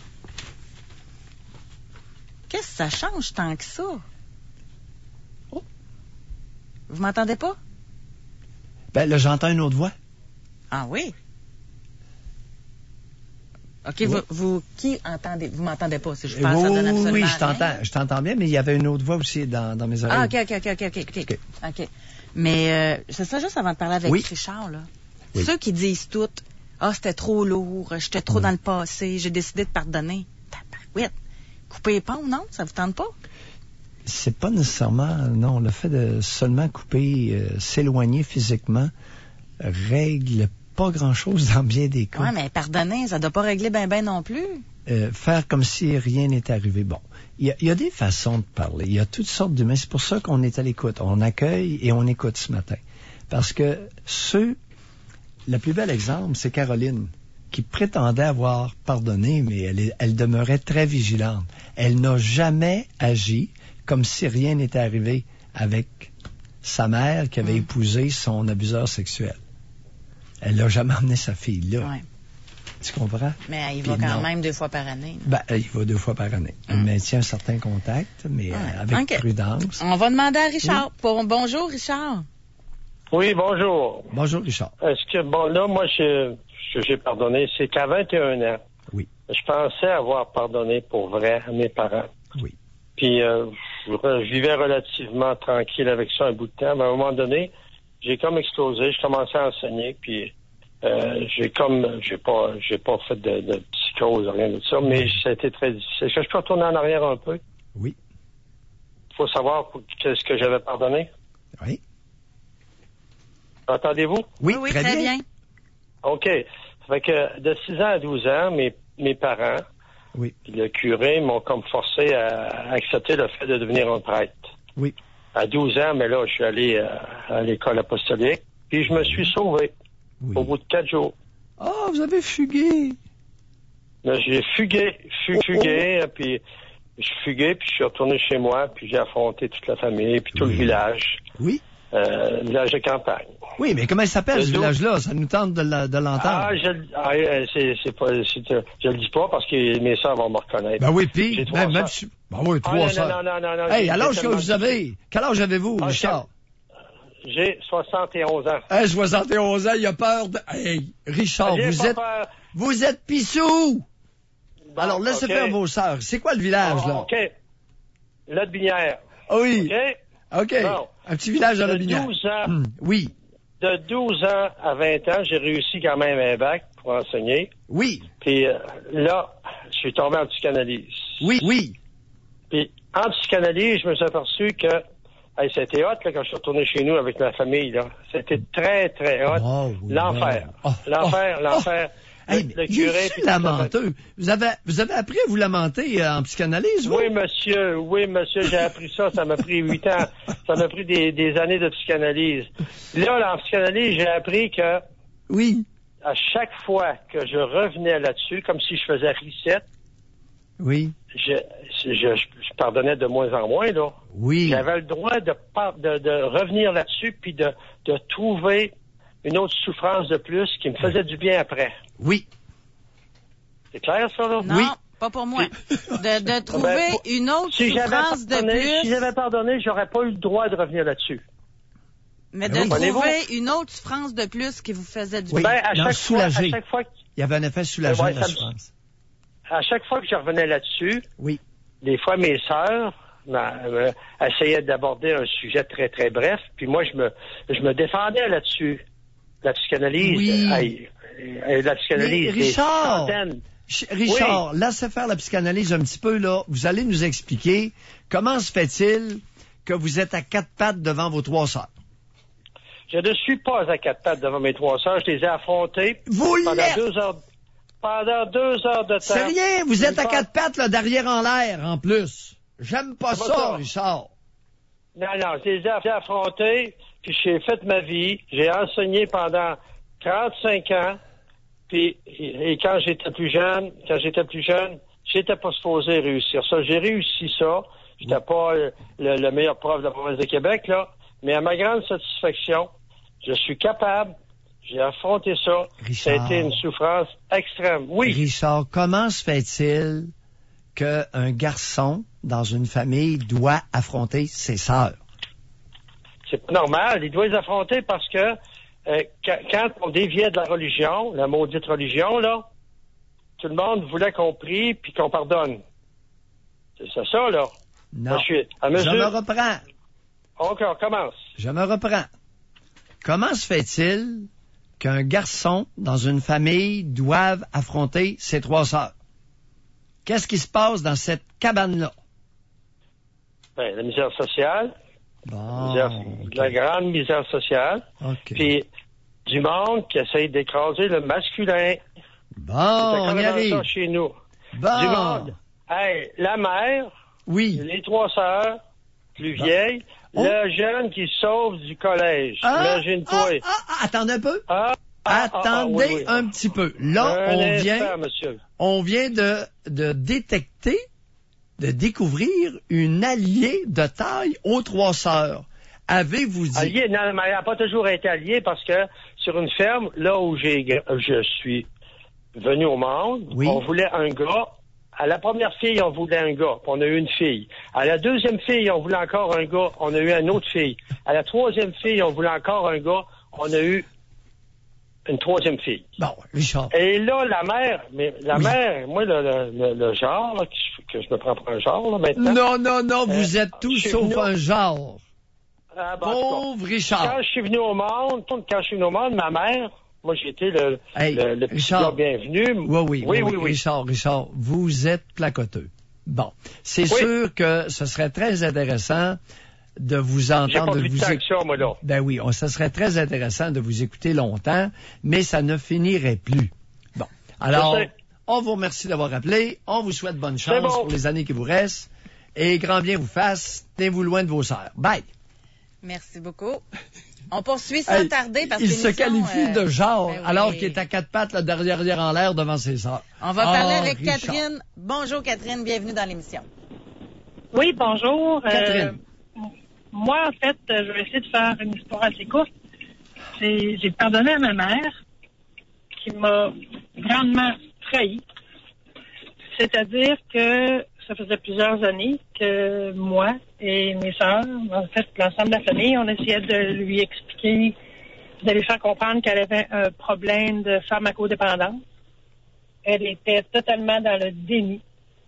Qu'est-ce que ça change tant que ça? Oh. Vous m'entendez pas? Ben là, j'entends une autre voix. Ah oui? OK, oui. vous, vous, qui entendez? Vous m'entendez pas, si je pense, oui, ça donne absolument oui, je rien. t'entends, je t'entends bien, mais il y avait une autre voix aussi dans, dans mes oreilles. Ah, OK, OK, OK, OK, OK, OK. OK. Mais euh, c'est ça, juste avant de parler avec oui. Richard, là. Oui. Ceux qui disent tout, ah, c'était trop lourd, j'étais trop oui. dans le passé, j'ai décidé de pardonner. Oui. Couper les ponts, non? Ça vous tente pas? C'est pas nécessairement, non, le fait de seulement couper, euh, s'éloigner physiquement, règle pas grand-chose dans bien des cas. Oui, mais pardonner, ça doit pas régler ben ben non plus. Euh, faire comme si rien n'était arrivé. Bon, il y, y a des façons de parler. Il y a toutes sortes d'humains. C'est pour ça qu'on est à l'écoute. On accueille et on écoute ce matin. Parce que ceux... Le plus bel exemple, c'est Caroline, qui prétendait avoir pardonné, mais elle, elle demeurait très vigilante. Elle n'a jamais agi comme si rien n'était arrivé avec sa mère qui avait mmh. épousé son abuseur sexuel. Elle n'a jamais emmené sa fille là. Ouais. Tu comprends? Mais il Puis va quand non. même deux fois par année. Ben, il va deux fois par année. Il mm. maintient un certain contact, mais ouais. euh, avec okay. prudence. On va demander à Richard. Oui. Pour... Bonjour, Richard. Oui, bonjour. Bonjour, Richard. Est-ce que, bon, là, moi, je, je, j'ai pardonné. C'est qu'à vingt et un ans, oui. je pensais avoir pardonné pour vrai à mes parents. Oui. Puis, euh, je, je vivais relativement tranquille avec ça un bout de temps. Mais à un moment donné, j'ai comme explosé. Je commençais à enseigner, puis euh, j'ai comme, j'ai pas, j'ai pas fait de, de psychose, rien de ça, mais ça a été très difficile. Est-ce que je peux retourner en arrière un peu? Oui. Il faut savoir qu'est-ce que j'avais pardonné. Oui. Entendez-vous? Oui, oui, très, très bien. bien. OK. Ça fait que de six ans à douze ans, mes, mes parents, oui. puis le curé m'ont comme forcé à accepter le fait de devenir un prêtre. Oui. À douze ans, mais là, je suis allé à, à l'école apostolique, puis je me suis sauvé oui. au bout de quatre jours. Ah, oh, vous avez fugué! Là, j'ai fugué, fugué, fugué, oh. puis je fugué, puis je suis retourné chez moi, puis j'ai affronté toute la famille, puis tout oui. le village. Oui. Euh, village de campagne. Oui, mais comment il s'appelle, ce village-là? Ça nous tente de, la, de l'entendre. Ah, je, ah, c'est, c'est pas, c'est, je le dis pas parce que mes soeurs vont me reconnaître. Ben oui, puis, même, même si, ben oui, trois ah, soeurs. Non, non, non, non, non. Hey, à l'âge que vous avez, quel âge avez-vous, ah, Richard? J'ai soixante et onze ans. Hey, soixante et onze ans, il a peur de, hey, Richard, j'ai vous êtes, peur. vous êtes pissou! Bon, alors, laissez okay. faire vos sœurs. C'est quoi le village, oh, là? OK. Lotbinière. Oui. OK? OK. Bon. Un petit village à Lotbinière. De douze ans. Hum, oui. De douze ans à vingt ans, j'ai réussi quand même un bac pour enseigner. Oui. Puis euh, là, je suis tombé en psychanalyse. Oui, oui. Puis en psychanalyse, je me suis aperçu que hey, c'était hot là, quand je suis retourné chez nous avec ma famille. Là. C'était très, très hot. Oh, l'enfer. Oh, l'enfer, oh, l'enfer. Oh. Hey, le, le curé. C'est lamenteux. Vous avez, vous avez appris à vous lamenter euh, en psychanalyse, vous? Oui, monsieur. Oui, monsieur, j'ai appris ça. Ça m'a pris huit ans. Ça m'a pris des, des années de psychanalyse. Là, là, en psychanalyse, j'ai appris que... Oui. À chaque fois que je revenais là-dessus, comme si je faisais reset... Oui. Je, je, je, je pardonnais de moins en moins, là. Oui. J'avais le droit de, de, de revenir là-dessus puis de, de trouver une autre souffrance de plus qui me faisait du bien après. Oui. C'est clair, ça, là? Non. Oui. Pas pour moi. De, de trouver Ben, pour- une autre si j'avais souffrance de pardonné- plus. Si j'avais pardonné, j'aurais pas eu le droit de revenir là-dessus. Mais de Ben oui. trouver une autre souffrance de plus qui vous faisait du Oui, bien. Ben, à non, chaque soulagé. fois, à chaque fois que, Il y avait un effet soulageant Ouais, de la ça me- souffrance. à chaque fois que je revenais là-dessus, Oui. des fois mes sœurs ben, euh, essayaient d'aborder un sujet très très bref, puis moi je me je me défendais là-dessus. La psychanalyse, Oui. hey, euh, la psychanalyse, Mais des Richard, centaines. Ch- Richard, laissez faire la psychanalyse un petit peu, là. Vous allez nous expliquer comment se fait-il que vous êtes à quatre pattes devant vos trois sœurs? Je ne suis pas à quatre pattes devant mes trois sœurs, je les ai affrontées Vous pendant l'êtes! deux heures. Pendant deux heures de temps. C'est rien, vous êtes à Pas- quatre pattes, là, derrière en l'air, en plus. J'aime pas Comment ça, ça? Richard. Non, non, je les ai affrontés, puis j'ai fait ma vie. J'ai enseigné pendant trente-cinq ans, puis et quand j'étais plus jeune, quand j'étais plus jeune, j'étais pas supposé réussir ça. J'ai réussi ça. J'étais pas euh, le, le meilleur prof de la province de Québec, là, mais à ma grande satisfaction, je suis capable, j'ai affronté ça. Ça a Richard. été une souffrance extrême. Oui. Richard, comment se fait-il qu'un garçon, dans une famille, doit affronter ses sœurs? C'est pas normal. Il doit les affronter parce que euh, quand, quand on déviait de la religion, la maudite religion, là, tout le monde voulait qu'on prie puis qu'on pardonne. C'est ça, ça, là. Non. Moi, je suis à Je mesure... me reprends. OK, on commence. Je me reprends. Comment se fait-il qu'un garçon, dans une famille, doive affronter ses trois sœurs? Qu'est-ce qui se passe dans cette cabane-là? Ben, la misère sociale. Bon, Misère- La grande misère sociale. OK. Puis du monde qui essaye d'écraser le masculin. Bon, C'est on y carrément arrive. ça chez nous. Bon. Du monde. Hey, la mère, Oui. les trois sœurs, plus vieilles, Oh. le jeune qui sauve du collège. Ah, Imagine-toi. ah, ah, ah, attendez un peu. Ah, ah, ah, Attendez ah, oui, oui. un petit peu. Là, Un on instant, vient, monsieur. on vient de, de détecter, de découvrir une alliée de taille aux trois sœurs. Avez-vous dit? Allié, non, mais elle n'a pas toujours été alliée parce que sur une ferme, là où j'ai, je suis venu au monde, Oui. on voulait un gars. À la première fille, on voulait un gars, puis on a eu une fille. À la deuxième fille, on voulait encore un gars, on a eu une autre fille. À la troisième fille, on voulait encore un gars, on a eu une troisième fille. Bon, Richard. Et là, la mère, mais la Oui. mère, moi, le, le, le, le genre, là, que, je, que je me prends pour un genre, là, maintenant. Non, non, non, vous Euh, êtes tout je suis sauf venu- un genre. Ah, bon, en tout cas. Pauvre Richard. Quand je suis venu au monde, quand je suis venu au monde, ma mère, moi, j'ai été le, Hey, le, le petit Richard. gars bienvenu. Oui, oui, oui, oui, oui. Richard, Richard, vous êtes placoteux. Bon, c'est Oui. sûr que ce serait très intéressant de vous J'ai pas entendre. de plus de vous temps éc- que ça, moi, là. Ben oui, on, ça serait très intéressant de vous écouter longtemps, mais ça ne finirait plus. Bon, alors, Je sais. on vous remercie d'avoir appelé, on vous souhaite bonne chance C'est bon. pour les années qui vous restent, et grand bien vous fasse, tenez-vous loin de vos sœurs. Bye! Merci beaucoup. On poursuit sans Hey, tarder parce il que se l'émission, qualifie euh, de genre, ben oui. alors qu'il est à quatre pattes, là, derrière, derrière en l'air, devant ses sœurs. On va parler Ah, avec Richard. Catherine. Bonjour Catherine, bienvenue dans l'émission. Oui, bonjour. Euh, Catherine. moi, en fait, euh, je vais essayer de faire une histoire assez courte. C'est- J'ai pardonné à ma mère qui m'a grandement trahi. C'est-à-dire que ça faisait plusieurs années que moi et mes sœurs, en fait, l'ensemble de la famille, on essayait de lui expliquer, de lui faire comprendre qu'elle avait un problème de pharmacodépendance. Elle était totalement dans le déni.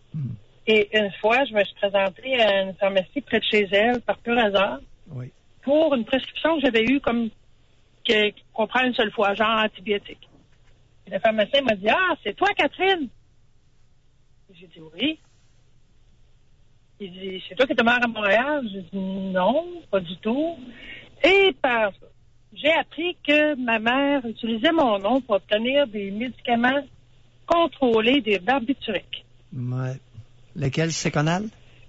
Et une fois, je me suis présentée à une pharmacie près de chez elle, par pur hasard, Oui. pour une prescription que j'avais eue comme que- qu'on prend une seule fois, genre antibiotique. Et le pharmacien m'a dit « Ah, c'est toi, Catherine? » J'ai dit « Oui. » Il dit « C'est toi qui es mère à Montréal? » J'ai dit « Non, pas du tout. » Et par j'ai appris que ma mère utilisait mon nom pour obtenir des médicaments contrôlés, des barbituriques. Ouais. Lesquels, Séconal?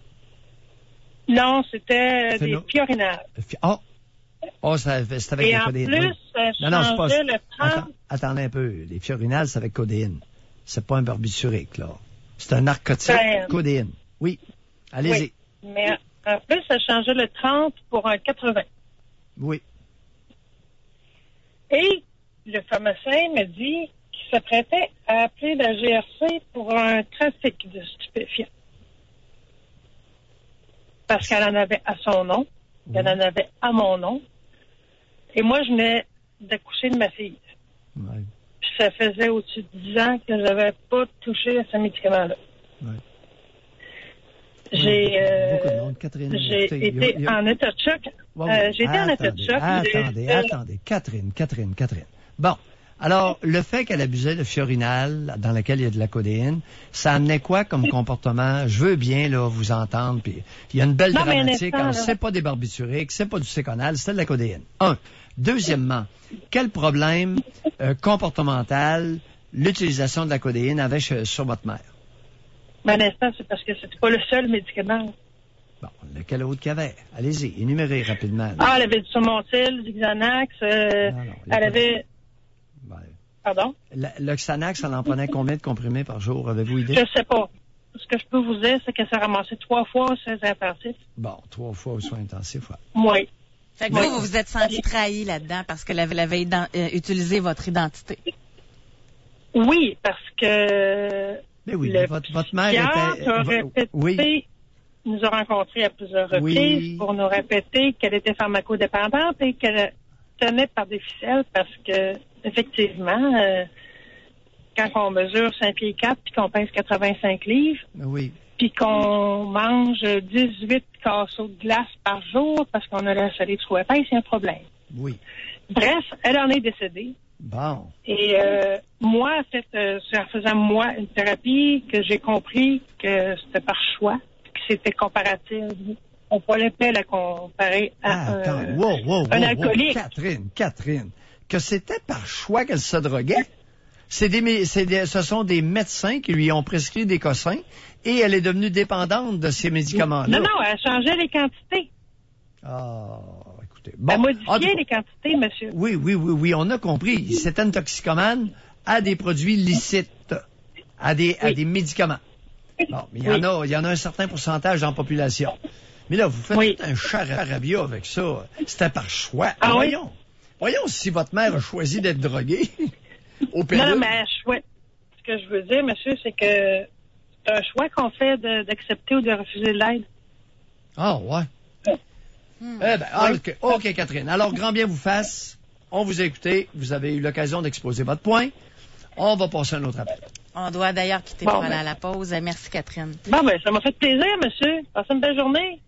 Non, c'était C'est des no- piorinales. Oh! Oh, ça- c'est avec Et la en codéine. plus, oui. ça Non, non, c'est pas... changeait le trente. Attends, attendez un peu. Les fiorinales, c'est avec codéine. C'est pas un barbiturique, là. C'est un narcotique, Ben, codéine. Oui. Allez-y. Oui. Mais en plus, ça changeait le trente pour un quatre-vingts. Oui. Et le pharmacien me dit que s'apprêtait à appeler la G R C pour un trafic de stupéfiants. Parce qu'elle en avait à son nom, mmh. elle en avait à mon nom. Et moi, je venais d'accoucher de ma fille. Ouais. Puis ça faisait au-dessus de dix ans que je n'avais pas touché à ce médicament-là. Ouais. J'ai, euh, beaucoup de monde. Catherine, j'ai écoutez, été y a, y a... en état de choc. Ouais, ouais. Euh, j'ai été attendez, en état de choc. Attendez, j'ai... attendez. Catherine, Catherine, Catherine. Bon. Alors, le fait qu'elle abusait de Fiorinal, dans lequel il y a de la codéine, ça amenait quoi comme comportement? Je veux bien, là, vous entendre, puis il y a une belle non, dramatique. Alors, là. c'est pas des barbituriques, c'est pas du Seconal, c'est de la codéine. Un. Deuxièmement, quel problème euh, comportemental l'utilisation de la codéine avait chez, sur votre mère? Mais l'instant, c'est parce que c'était pas le seul médicament. Bon, lequel autre qu'il y avait? Allez-y, énumérez rapidement. Là. Ah, elle avait du Somontil, du Xanax, euh, non, non, elle avait... Ouais. Pardon? Le Xanax, elle en prenait combien de comprimés par jour? Avez-vous idée? Je sais pas. Ce que je peux vous dire, c'est qu'elle s'est ramassée trois fois aux soins intensifs. Bon, trois fois aux soins intensifs, ouais. Oui. Fait que oui. vous, vous vous êtes senti trahi là-dedans parce qu'elle avait, elle avait ident- euh, utilisé votre identité. Oui, parce que... Mais oui, le votre, votre mère était... a répété, oui. nous a rencontrés à plusieurs reprises oui. pour nous répéter qu'elle était pharmacodépendante et qu'elle tenait par des ficelles parce que, effectivement, euh, quand on mesure cinq pieds quatre puis qu'on pèse quatre-vingt-cinq livres, oui. puis qu'on mange dix-huit casseaux de glace par jour parce qu'on a la salée trop épaisse, il y a un problème. Oui. Bref, elle en est décédée. Bon. Et euh, moi, en fait, euh, c'est en faisant moi une thérapie que j'ai compris que c'était par choix, que c'était comparatif. On pourrait pas la comparer à ah, attends. un, wow, wow, un wow, alcoolique. Wow. Catherine, Catherine, que c'était par choix qu'elle se droguait? C'est des, c'est des, ce sont des médecins qui lui ont prescrit des cossins et elle est devenue dépendante de ces médicaments-là. Non, non, elle changeait les quantités. Ah, écoutez. Bon, elle modifiait les quantités, monsieur. Oui, oui, oui, oui, on a compris. C'était une toxicomane à des produits licites, à des, oui. à des médicaments. Bon, mais il y oui. en a, il y en a un certain pourcentage dans la population. Mais là, vous faites oui. un charabia avec ça. C'était par choix. Ah, voyons. Oui? Voyons si votre mère a choisi d'être droguée. Au non, mais chouette. Ce que je veux dire, monsieur, c'est que c'est un choix qu'on fait de, d'accepter ou de refuser l'aide. Ah, ouais. Hmm. Eh ben, oui. okay. OK, Catherine. Alors, grand bien vous fasse. On vous a écouté. Vous avez eu l'occasion d'exposer votre point. On va passer à un autre appel. On doit d'ailleurs quitter bon, pour aller ben. à la pause. Merci, Catherine. Bon, ben, ça m'a fait plaisir, monsieur. Passez une belle journée.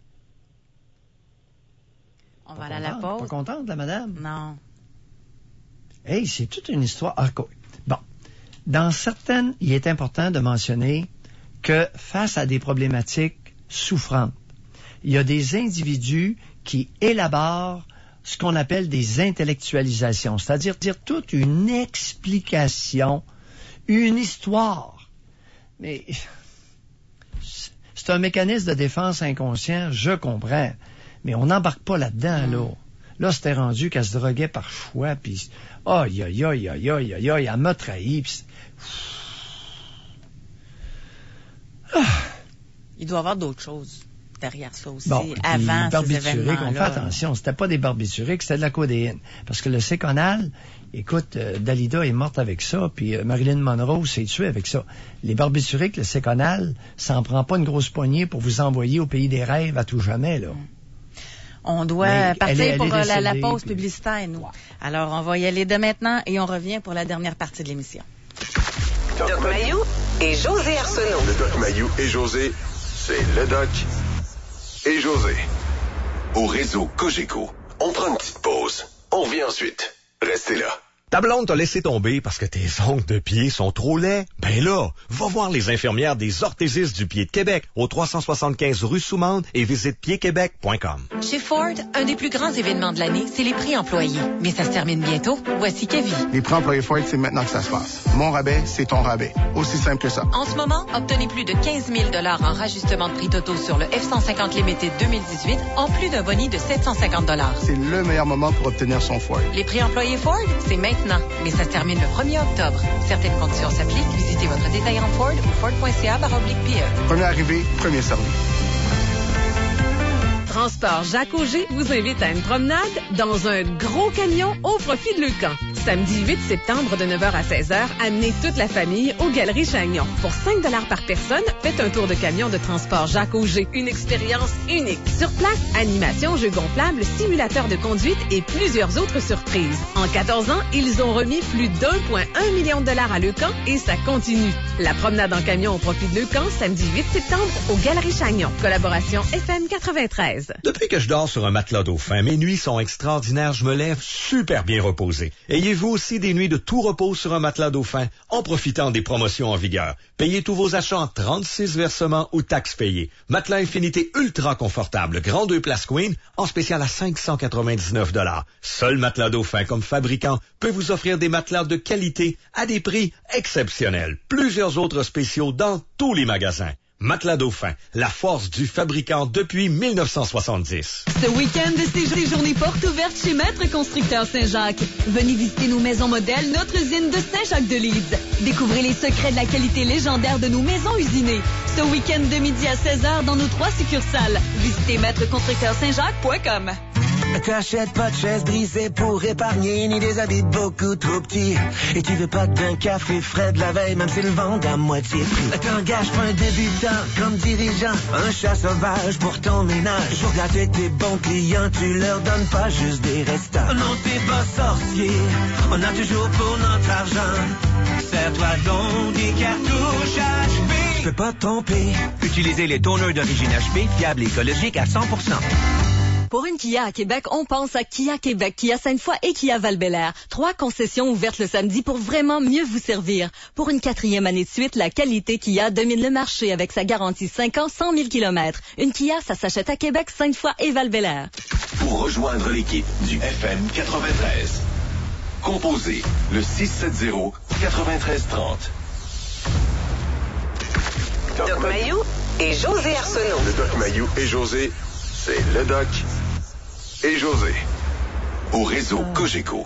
On va aller à la pause. Pas contente, la madame? Non. Hey, c'est toute une histoire. Ah, bon. Dans certaines, il est important de mentionner que face à des problématiques souffrantes, il y a des individus qui élaborent ce qu'on appelle des intellectualisations, c'est-à-dire dire toute une explication, une histoire. Mais c'est un mécanisme de défense inconscient, je comprends, mais on n'embarque pas là-dedans, là. Là, c'était rendu qu'elle se droguait par choix, puis aïe, aïe, aïe, aïe, aïe, aïe, aïe, elle m'a trahi, puis... Ah. Il doit y avoir d'autres choses derrière ça aussi, bon, avant ces événements-là. On fait attention, c'était pas des barbituriques, c'était de la codéine. Parce que le Seconal, écoute, euh, Dalida est morte avec ça, puis euh, Marilyn Monroe s'est tuée avec ça. Les barbituriques, le Seconal, ça en prend pas une grosse poignée pour vous envoyer au pays des rêves à tout jamais, là. On doit Mais partir elle est, elle pour décédée, la, la pause puis... publicitaire, nous. Ouais. Alors, on va y aller de maintenant et on revient pour la dernière partie de l'émission. Doc Mayou et José Arsenault. Le Doc Mayou et José, c'est le Doc et José. Au réseau Cogeco, on prend une petite pause. On revient ensuite. Restez là. Ta blonde t'a laissé tomber parce que tes ongles de pied sont trop laids? Ben là, va voir les infirmières des orthésistes du pied de Québec au trois cent soixante-quinze rue Soumande et visite pied québec point com. Chez Ford, un des plus grands événements de l'année, c'est les prix employés. Mais ça se termine bientôt. Voici Kevin. Les prix employés Ford, c'est maintenant que ça se passe. Mon rabais, c'est ton rabais. Aussi simple que ça. En ce moment, obtenez plus de quinze mille dollars en rajustement de prix totaux sur le F cent cinquante Limited deux mille dix-huit, en plus d'un boni de sept cent cinquante dollars. C'est le meilleur moment pour obtenir son Ford. Les prix employés Ford, c'est maintenant. Mais ça se termine le premier octobre. Certaines conditions s'appliquent. Visitez votre détaillant Ford ou Ford point C A barre oblique P E. Premier arrivé, premier servi. Transport Jacques Auger vous invite à une promenade dans un gros camion au profit de Leucan. Samedi huit septembre de neuf heures à seize heures, amenez toute la famille aux Galeries Chagnon. Pour cinq dollars par personne, faites un tour de camion de Transport Jacques Auger. Une expérience unique. Sur place, animation, jeux gonflables, simulateur de conduite et plusieurs autres surprises. En quatorze ans, ils ont remis plus d'un virgule un million de dollars à Leucan et ça continue. La promenade en camion au profit de Leucan, samedi huit septembre, aux Galeries Chagnon. Collaboration F M quatre-vingt-treize. Depuis que je dors sur un matelas dauphin, mes nuits sont extraordinaires. Je me lève super bien reposé. Ayez-vous aussi des nuits de tout repos sur un matelas dauphin en profitant des promotions en vigueur? Payez tous vos achats en trente-six versements ou taxes payées. Matelas Infinité ultra confortable, grand deux places queen, en spécial à cinq cent quatre-vingt-dix-neuf dollars. Seul Matelas Dauphin comme fabricant peut vous offrir des matelas de qualité à des prix exceptionnels. Plusieurs autres spéciaux dans tous les magasins. Matelas Dauphin, la force du fabricant depuis mille neuf cent soixante-dix. Ce week-end, c'est des journées portes ouvertes chez Maître Constructeur Saint-Jacques. Venez visiter nos maisons modèles, notre usine de Saint-Jacques-de-Leeds. Découvrez les secrets de la qualité légendaire de nos maisons usinées. Ce week-end de midi à seize heures dans nos trois succursales. Visitez maître constructeur saint jacques point com. T'achètes pas de chaise brisée pour épargner, ni des habits beaucoup trop petits. Et tu veux pas d'un café frais de la veille, même si le vendent à moitié prix. T'engages pas un débutant comme dirigeant, un chat sauvage pour ton ménage. Pour gâter tes bons clients, tu leur donnes pas juste des restants. Non, t'es pas sorcier, on a toujours pour notre argent. Serre-toi donc des cartouches H P. Tu peux pas te tromper. Utilisez les toners d'origine H P, fiables et écologiques à cent pour cent. Pour une Kia à Québec, on pense à Kia Québec, Kia Sainte-Foy et Kia Val-Bélair. Trois concessions ouvertes le samedi pour vraiment mieux vous servir. Pour une quatrième année de suite, la qualité Kia domine le marché avec sa garantie cinq ans, cent mille kilomètres. Une Kia, ça s'achète à Québec, Sainte-Foy et Val-Bélair. Pour rejoindre l'équipe du F M quatre-vingt-treize, composez le six sept zéro, quatre-vingt-treize trente. Doc Mayou et José Arsenault. Le Doc Mayou et José, c'est le Doc et José au réseau Cogeco.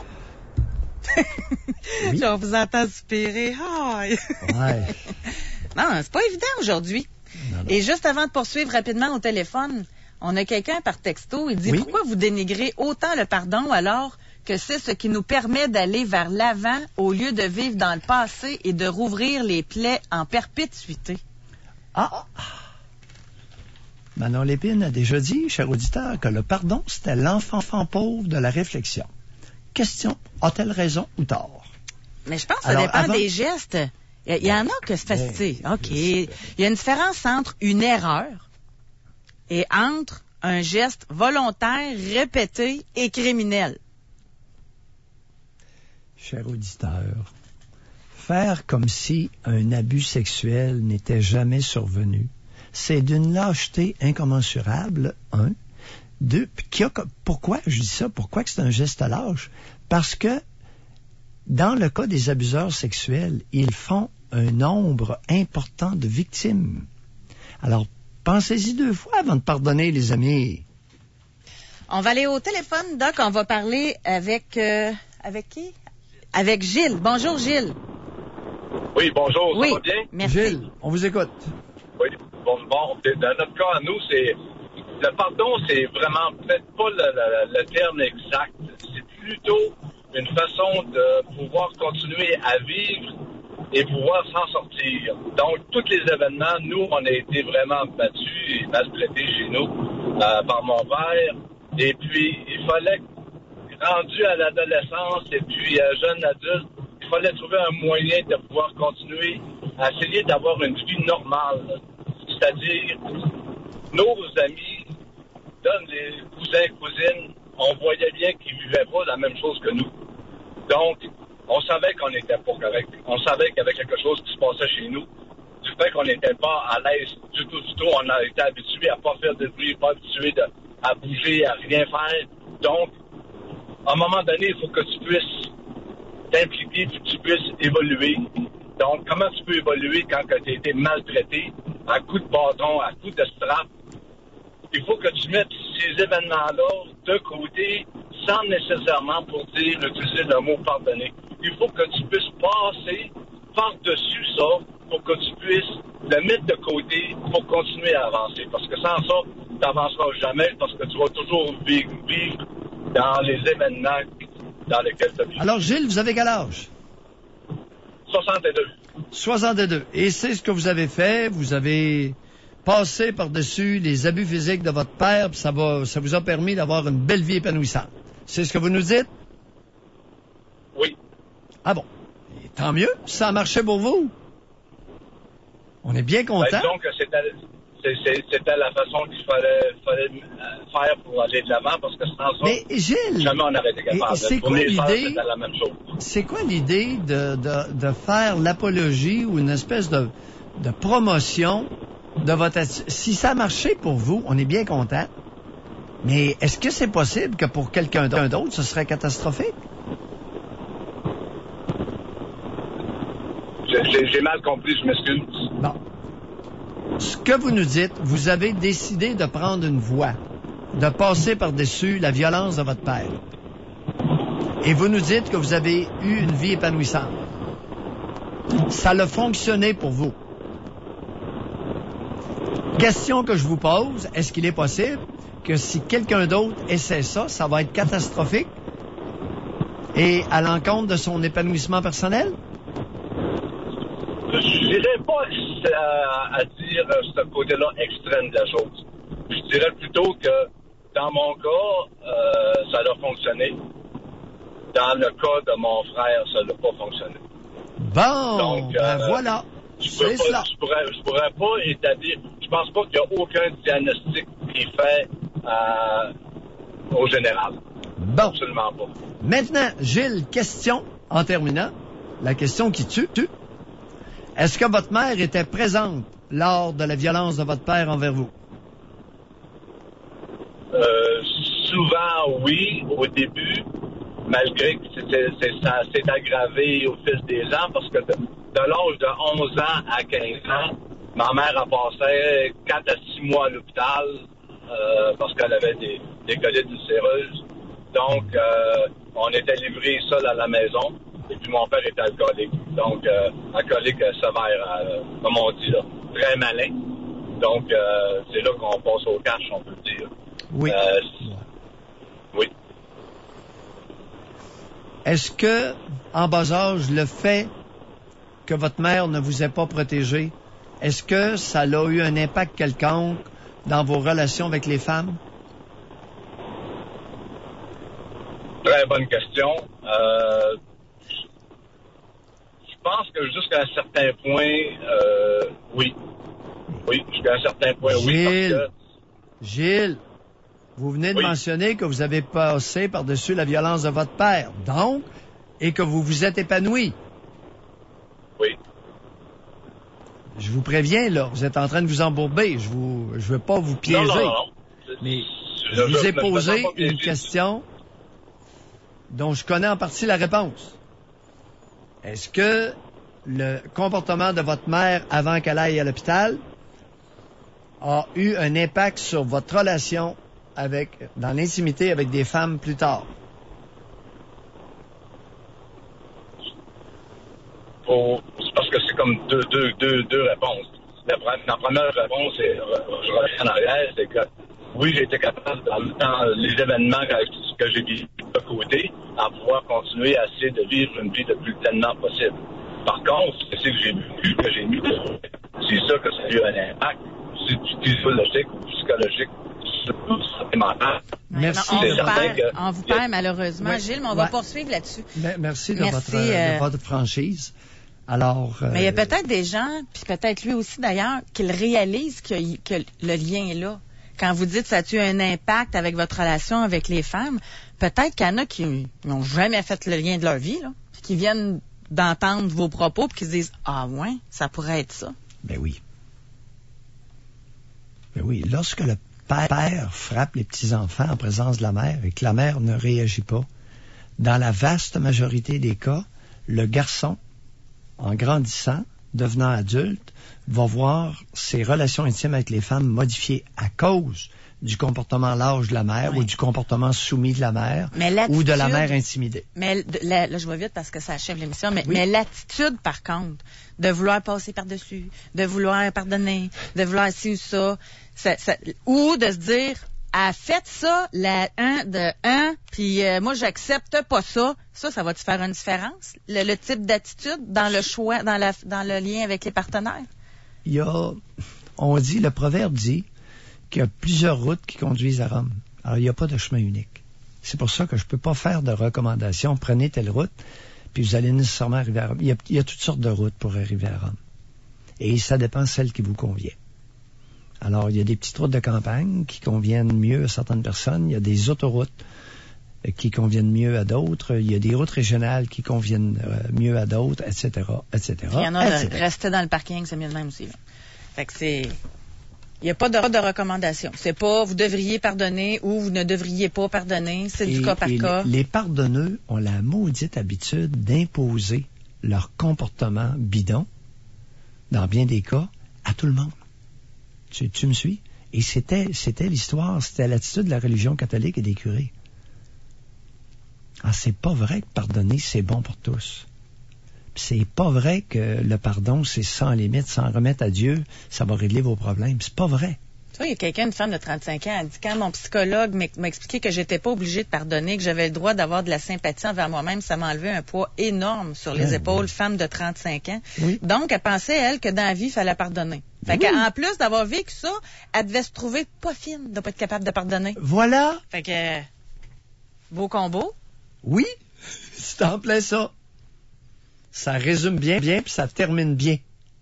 Oui. Je vous entends soupirer. Aïe. Ouais. Non, c'est pas évident aujourd'hui. Non, non. Et juste avant de poursuivre rapidement au téléphone, on a quelqu'un par texto, il dit oui? Pourquoi vous dénigrez autant le pardon alors que c'est ce qui nous permet d'aller vers l'avant au lieu de vivre dans le passé et de rouvrir les plaies en perpétuité? Ah! Manon Lépine a déjà dit, cher auditeur, que le pardon, c'était l'enfant pauvre de la réflexion. Question, a-t-elle raison ou tort? Mais je pense que ça Alors, dépend avant... des gestes. Il y, y en a que c'est facile. Oui, OK. Il y a une différence entre une erreur et entre un geste volontaire, répété et criminel. Cher auditeur, faire comme si un abus sexuel n'était jamais survenu, c'est d'une lâcheté incommensurable, un. Deux, qui a, pourquoi je dis ça? Pourquoi que c'est un geste lâche? Parce que, dans le cas des abuseurs sexuels, ils font un nombre important de victimes. Alors, pensez-y deux fois avant de pardonner, les amis. On va aller au téléphone, Doc. On va parler avec... Euh, avec qui? Avec Gilles. Bonjour, Gilles. Oui, bonjour. Ça oui, va bien? Merci. Gilles, on vous écoute. Oui, bon, bon, dans notre cas, à nous, c'est le pardon, c'est vraiment peut-être pas le, le, le terme exact. C'est plutôt une façon de pouvoir continuer à vivre et pouvoir s'en sortir. Donc, tous les événements, nous, on a été vraiment battus et maltraités chez nous euh, par mon père. Et puis, il fallait, rendu à l'adolescence et puis euh, jeune adulte, il fallait trouver un moyen de pouvoir continuer à essayer d'avoir une vie normale. C'est-à-dire, nos amis, donnent les cousins, cousines, on voyait bien qu'ils vivaient pas la même chose que nous. Donc, on savait qu'on n'était pas correct. On savait qu'il y avait quelque chose qui se passait chez nous. Du fait qu'on n'était pas à l'aise du tout, du tout, on a été habitués à pas faire de bruit, pas habitués de, à bouger, à rien faire. Donc, à un moment donné, il faut que tu puisses t'impliquer et que tu puisses évoluer. Donc, comment tu peux évoluer quand tu as été maltraité à coups de bâton, à coups de strap? Il faut que tu mettes ces événements-là de côté sans nécessairement pour dire, utiliser le mot pardonner. Il faut que tu puisses passer par-dessus ça pour que tu puisses le mettre de côté pour continuer à avancer. Parce que sans ça, t'avanceras jamais parce que tu vas toujours vivre, vivre dans les événements dans lesquels tu vis. Alors, Gilles, vous avez quel âge? soixante-deux. soixante-deux. Et c'est ce que vous avez fait. Vous avez passé par-dessus les abus physiques de votre père, puis ça, va, ça vous a permis d'avoir une belle vie épanouissante. C'est ce que vous nous dites? Oui. Ah bon. Et tant mieux. Ça a marché pour vous. On est bien content. Ben, disons que c'était, c'est, c'était la façon qu'il fallait, fallait faire pour aller de l'avant, parce que sans ça, mais Gilles, jamais on aurait été capable. C'est quoi l'idée? C'était la même chose. C'est quoi l'idée de, de, de faire l'apologie ou une espèce de, de promotion de votre... Si ça a marché pour vous, on est bien content. Mais est-ce que c'est possible que pour quelqu'un d'autre, ce serait catastrophique? J'ai, j'ai mal compris, je m'excuse. Bon. Ce que vous nous dites, vous avez décidé de prendre une voie, de passer par-dessus la violence de votre père. Et vous nous dites que vous avez eu une vie épanouissante. Ça a fonctionné pour vous. Question que je vous pose, est-ce qu'il est possible que si quelqu'un d'autre essaie ça, ça va être catastrophique et à l'encontre de son épanouissement personnel? Je dirais pas à, à dire ce côté-là extrême de la chose. Je dirais plutôt que dans mon cas, euh, ça a fonctionné. Dans le cas de mon frère, ça n'a pas fonctionné. Bon, Donc, ben euh, voilà. Je C'est pourrais, cela. pas, je, pourrais, je pourrais pas établir. Je pense pas qu'il y a aucun diagnostic qui est fait euh, au général. Bon. Absolument pas. Maintenant, Gilles, question en terminant. La question qui tue, tue. Est-ce que votre mère était présente lors de la violence de votre père envers vous? Euh, souvent, oui, au début, malgré que c'était, c'est, ça s'est aggravé au fil des ans, parce que de, de l'âge de onze ans à quinze ans, ma mère a passé quatre à six mois à l'hôpital euh, parce qu'elle avait des, des colites ulcéreuses. Donc, euh, on était livrés seuls à la maison. Et puis, mon père était alcoolique. Donc, euh, alcoolique sévère, euh, comme on dit, là. Très malin. Donc, euh, c'est là qu'on passe au cash, on peut le dire. Oui. Euh, oui. Est-ce que, en bas âge, le fait que votre mère ne vous ait pas protégé, est-ce que ça a eu un impact quelconque dans vos relations avec les femmes? Très bonne question. Euh, je pense que jusqu'à un certain point, euh, oui. Oui, jusqu'à un certain point, Gilles, oui. Parce que... Gilles, vous venez de oui. mentionner que vous avez passé par-dessus la violence de votre père, donc, et que vous vous êtes épanoui. Oui. Je vous préviens, là, vous êtes en train de vous embourber. Je vous, je veux pas vous piéger. Non, non, non. Mais je, je vous je, ai je, posé je une question dont je connais en partie la réponse. Est-ce que le comportement de votre mère avant qu'elle aille à l'hôpital a eu un impact sur votre relation avec, dans l'intimité avec des femmes plus tard? Pour, c'est parce que c'est comme deux, deux, deux, deux réponses. La, la première réponse, c'est, je reviens en arrière, c'est que oui, j'ai été capable, dans, dans les événements que, que j'ai vécu de côté, à pouvoir continuer à essayer de vivre une vie le plus pleinement possible. Par contre, c'est ce que j'ai vécu, que j'ai mis, c'est ça que ça a eu un impact, c'est physiologique ou psychologique, c'est mental. Merci. On, C'est vous perd, que... on vous perd malheureusement, oui. Gilles, mais on va ouais. poursuivre là-dessus. Merci de, Merci, votre, euh... de votre franchise. Alors, euh... mais il y a peut-être des gens, puis peut-être lui aussi d'ailleurs, qu'ils réalisent que, que le lien est là. Quand vous dites que ça a eu un impact avec votre relation avec les femmes, peut-être qu'il y en a qui n'ont jamais fait le lien de leur vie, là, puis qui viennent d'entendre vos propos, puis qui se disent « Ah ouais, ça pourrait être ça. » Ben oui. Ben oui, lorsque le père frappe les petits-enfants en présence de la mère et que la mère ne réagit pas, dans la vaste majorité des cas, le garçon, en grandissant, devenant adulte, va voir ses relations intimes avec les femmes modifiées à cause du comportement lâche de la mère oui. ou du comportement soumis de la mère ou de la mère intimidée. Mais là, là, je vais vite parce que ça achève l'émission, mais, oui. mais l'attitude, par contre, de vouloir passer par-dessus, de vouloir pardonner, de vouloir ci ou ça, Ça, ça, ou de se dire, ah, faites ça, la un de un, puis euh, moi, j'accepte pas ça. Ça, ça va-tu faire une différence? Le, le type d'attitude dans le choix, dans, la, dans le lien avec les partenaires? Il y a, on dit, le proverbe dit qu'il y a plusieurs routes qui conduisent à Rome. Alors, il n'y a pas de chemin unique. C'est pour ça que je peux pas faire de recommandations. Prenez telle route, puis vous allez nécessairement arriver à Rome. Il y a, il y a toutes sortes de routes pour arriver à Rome. Et ça dépend de celle qui vous convient. Alors, il y a des petites routes de campagne qui conviennent mieux à certaines personnes. Il y a des autoroutes qui conviennent mieux à d'autres. Il y a des routes régionales qui conviennent euh, mieux à d'autres, et cetera, et cetera. Il y en a de rester dans le parking, c'est mieux de même aussi. Là. Fait que c'est... Il n'y a pas de, de recommandation. C'est pas vous devriez pardonner ou vous ne devriez pas pardonner. C'est et, du cas par cas. Les, les pardonneux ont la maudite habitude d'imposer leur comportement bidon, dans bien des cas, à tout le monde. Tu, tu me suis? Et c'était, c'était l'histoire, c'était l'attitude de la religion catholique et des curés. Ah, c'est pas vrai que pardonner, c'est bon pour tous. Puis c'est pas vrai que le pardon, c'est sans limite, sans remettre à Dieu, ça va régler vos problèmes. C'est pas vrai. Tu vois, il y a quelqu'un, une femme de trente-cinq ans, elle dit, quand mon psychologue m'a expliqué que j'étais pas obligée de pardonner, que j'avais le droit d'avoir de la sympathie envers moi-même, ça m'a enlevé un poids énorme sur les ah, épaules, oui. Femme de trente-cinq ans. Oui. Donc, elle pensait, elle, que dans la vie, il fallait pardonner. Fait oui. qu'en plus d'avoir vécu ça, elle devait se trouver pas fine de pas être capable de pardonner. Voilà. Fait que, beau combo. Oui, c'est en plein ça. Ça résume bien, bien, puis ça termine bien.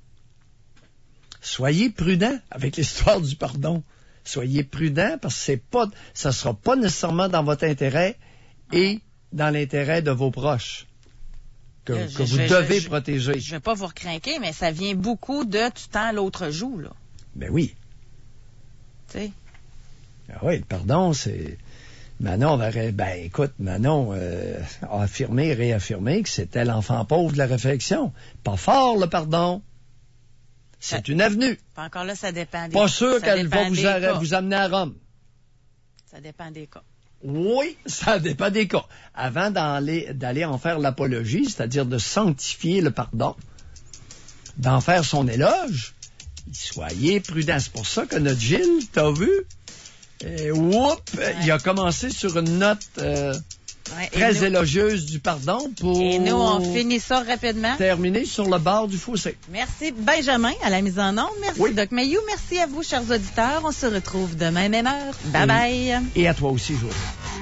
Soyez prudents avec l'histoire du pardon. Soyez prudents parce que c'est pas, ça sera pas nécessairement dans votre intérêt et dans l'intérêt de vos proches que, je, que vous je, devez je, protéger. Je vais pas vous recrinquer, mais ça vient beaucoup de tu tends l'autre joue, là. Ben oui. Tu sais. Ah oui, le pardon, c'est... Manon, ben écoute, Manon euh, a affirmé, réaffirmé que c'était l'enfant pauvre de la réflexion. Pas fort, le pardon. C'est une avenue. Pas encore là, ça dépend des Pas sûr qu'elle va vous, a, vous amener à Rome. Ça dépend des cas. Oui, ça dépend des cas. Avant d'aller, d'aller en faire l'apologie, c'est-à-dire de sanctifier le pardon, d'en faire son éloge, soyez prudents. C'est pour ça que notre Gilles, t'as vu? Et whoop, ouais. Il a commencé sur une note euh, ouais, très nous, élogieuse du pardon pour... Et nous, on finit ça rapidement. Terminer sur le bord du fossé. Merci Benjamin à la mise en onde. Merci oui. Doc Mayou. Merci à vous, chers auditeurs. On se retrouve demain, même heure. Bye et, bye. Et à toi aussi, Joël.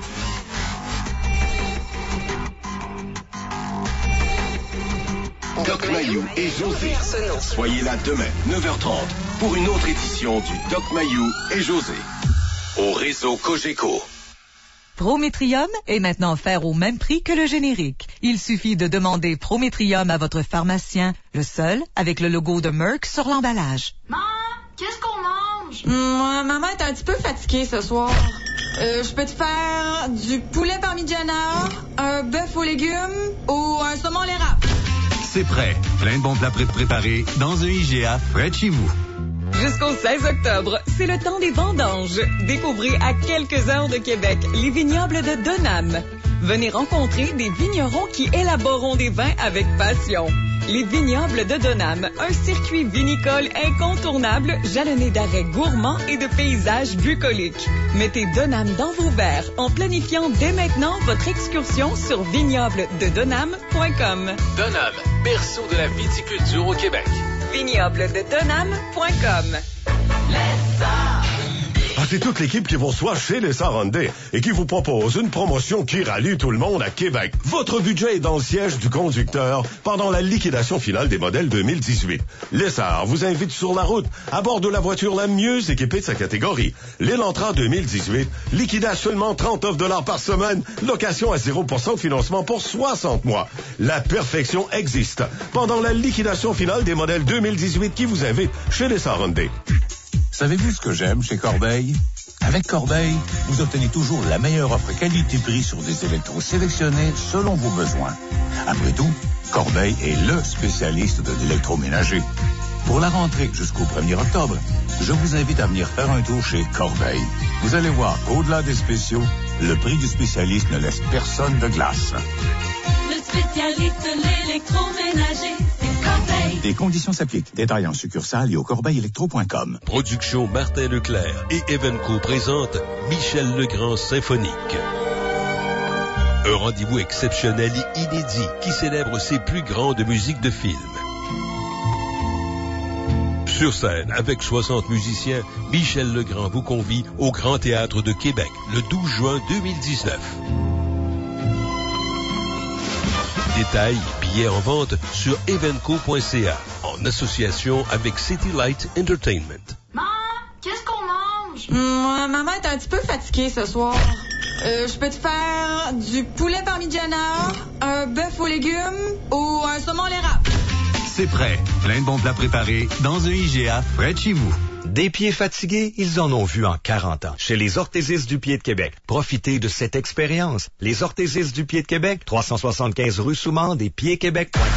Doc Mayou et José. Soyez là demain, neuf heures trente, pour une autre édition du Doc Mayou et José. Au réseau Cogeco. Prométrium est maintenant offert au même prix que le générique. Il suffit de demander Prométrium à votre pharmacien, le seul avec le logo de Merck sur l'emballage. Maman, qu'est-ce qu'on mange? Mmh, maman est un petit peu fatiguée ce soir. Euh, je peux te faire du poulet parmigiana, un bœuf aux légumes ou un saumon l'érable. C'est prêt. Plein de bons plats prêts préparés dans un I G A près de chez vous. Jusqu'au seize octobre, c'est le temps des vendanges. Découvrez à quelques heures de Québec les vignobles de Donham. Venez rencontrer des vignerons qui élaboreront des vins avec passion. Les vignobles de Donham, un circuit vinicole incontournable jalonné d'arrêts gourmands et de paysages bucoliques. Mettez Donham dans vos verres en planifiant dès maintenant votre excursion sur vignoble de donham point com. Donham, berceau de la viticulture au Québec. vignoble de donham point com. Ah, c'est toute l'équipe qui vous reçoit chez Lessard Hyundai et qui vous propose une promotion qui rallie tout le monde à Québec. Votre budget est dans le siège du conducteur pendant la liquidation finale des modèles deux mille dix-huit. Lessard vous invite sur la route à bord de la voiture la mieux équipée de sa catégorie. L'Elantra deux mille dix-huit, liquidé à seulement trente-neuf dollars par semaine, location à zéro pour cent de financement pour soixante mois. La perfection existe pendant la liquidation finale des modèles deux mille dix-huit qui vous invite chez Lessard Hyundai. Savez-vous ce que j'aime chez Corbeil? Avec Corbeil, vous obtenez toujours la meilleure offre qualité-prix sur des électros sélectionnés selon vos besoins. Après tout, Corbeil est le spécialiste de l'électroménager. Pour la rentrée jusqu'au premier octobre, je vous invite à venir faire un tour chez Corbeil. Vous allez voir qu'au-delà des spéciaux, le prix du spécialiste ne laisse personne de glace. Le spécialiste de l'électroménager, c'est Corbeil. Des et conditions s'appliquent. Détails en succursale et au corbeil électro point com. Production Martin Leclerc et Evenco présente Michel Legrand Symphonique. Un rendez-vous exceptionnel et inédit qui célèbre ses plus grandes musiques de film. Sur scène, avec soixante musiciens, Michel Legrand vous convie au Grand Théâtre de Québec le douze juin deux mille dix-neuf. Détails, billets en vente sur evenco point c a en association avec City Light Entertainment. Maman, qu'est-ce qu'on mange? Mmh, maman est un petit peu fatiguée ce soir. Euh, je peux te faire du poulet parmigiana, un bœuf aux légumes ou un saumon à l'érable. C'est prêt. Plein de bons plats préparés dans un I G A près de chez vous. Des pieds fatigués, ils en ont vu en quarante ans. Chez les orthésistes du pied de Québec. Profitez de cette expérience. Les orthésistes du pied de Québec, trois cent soixante-quinze rue Soumande et pieds québec point com.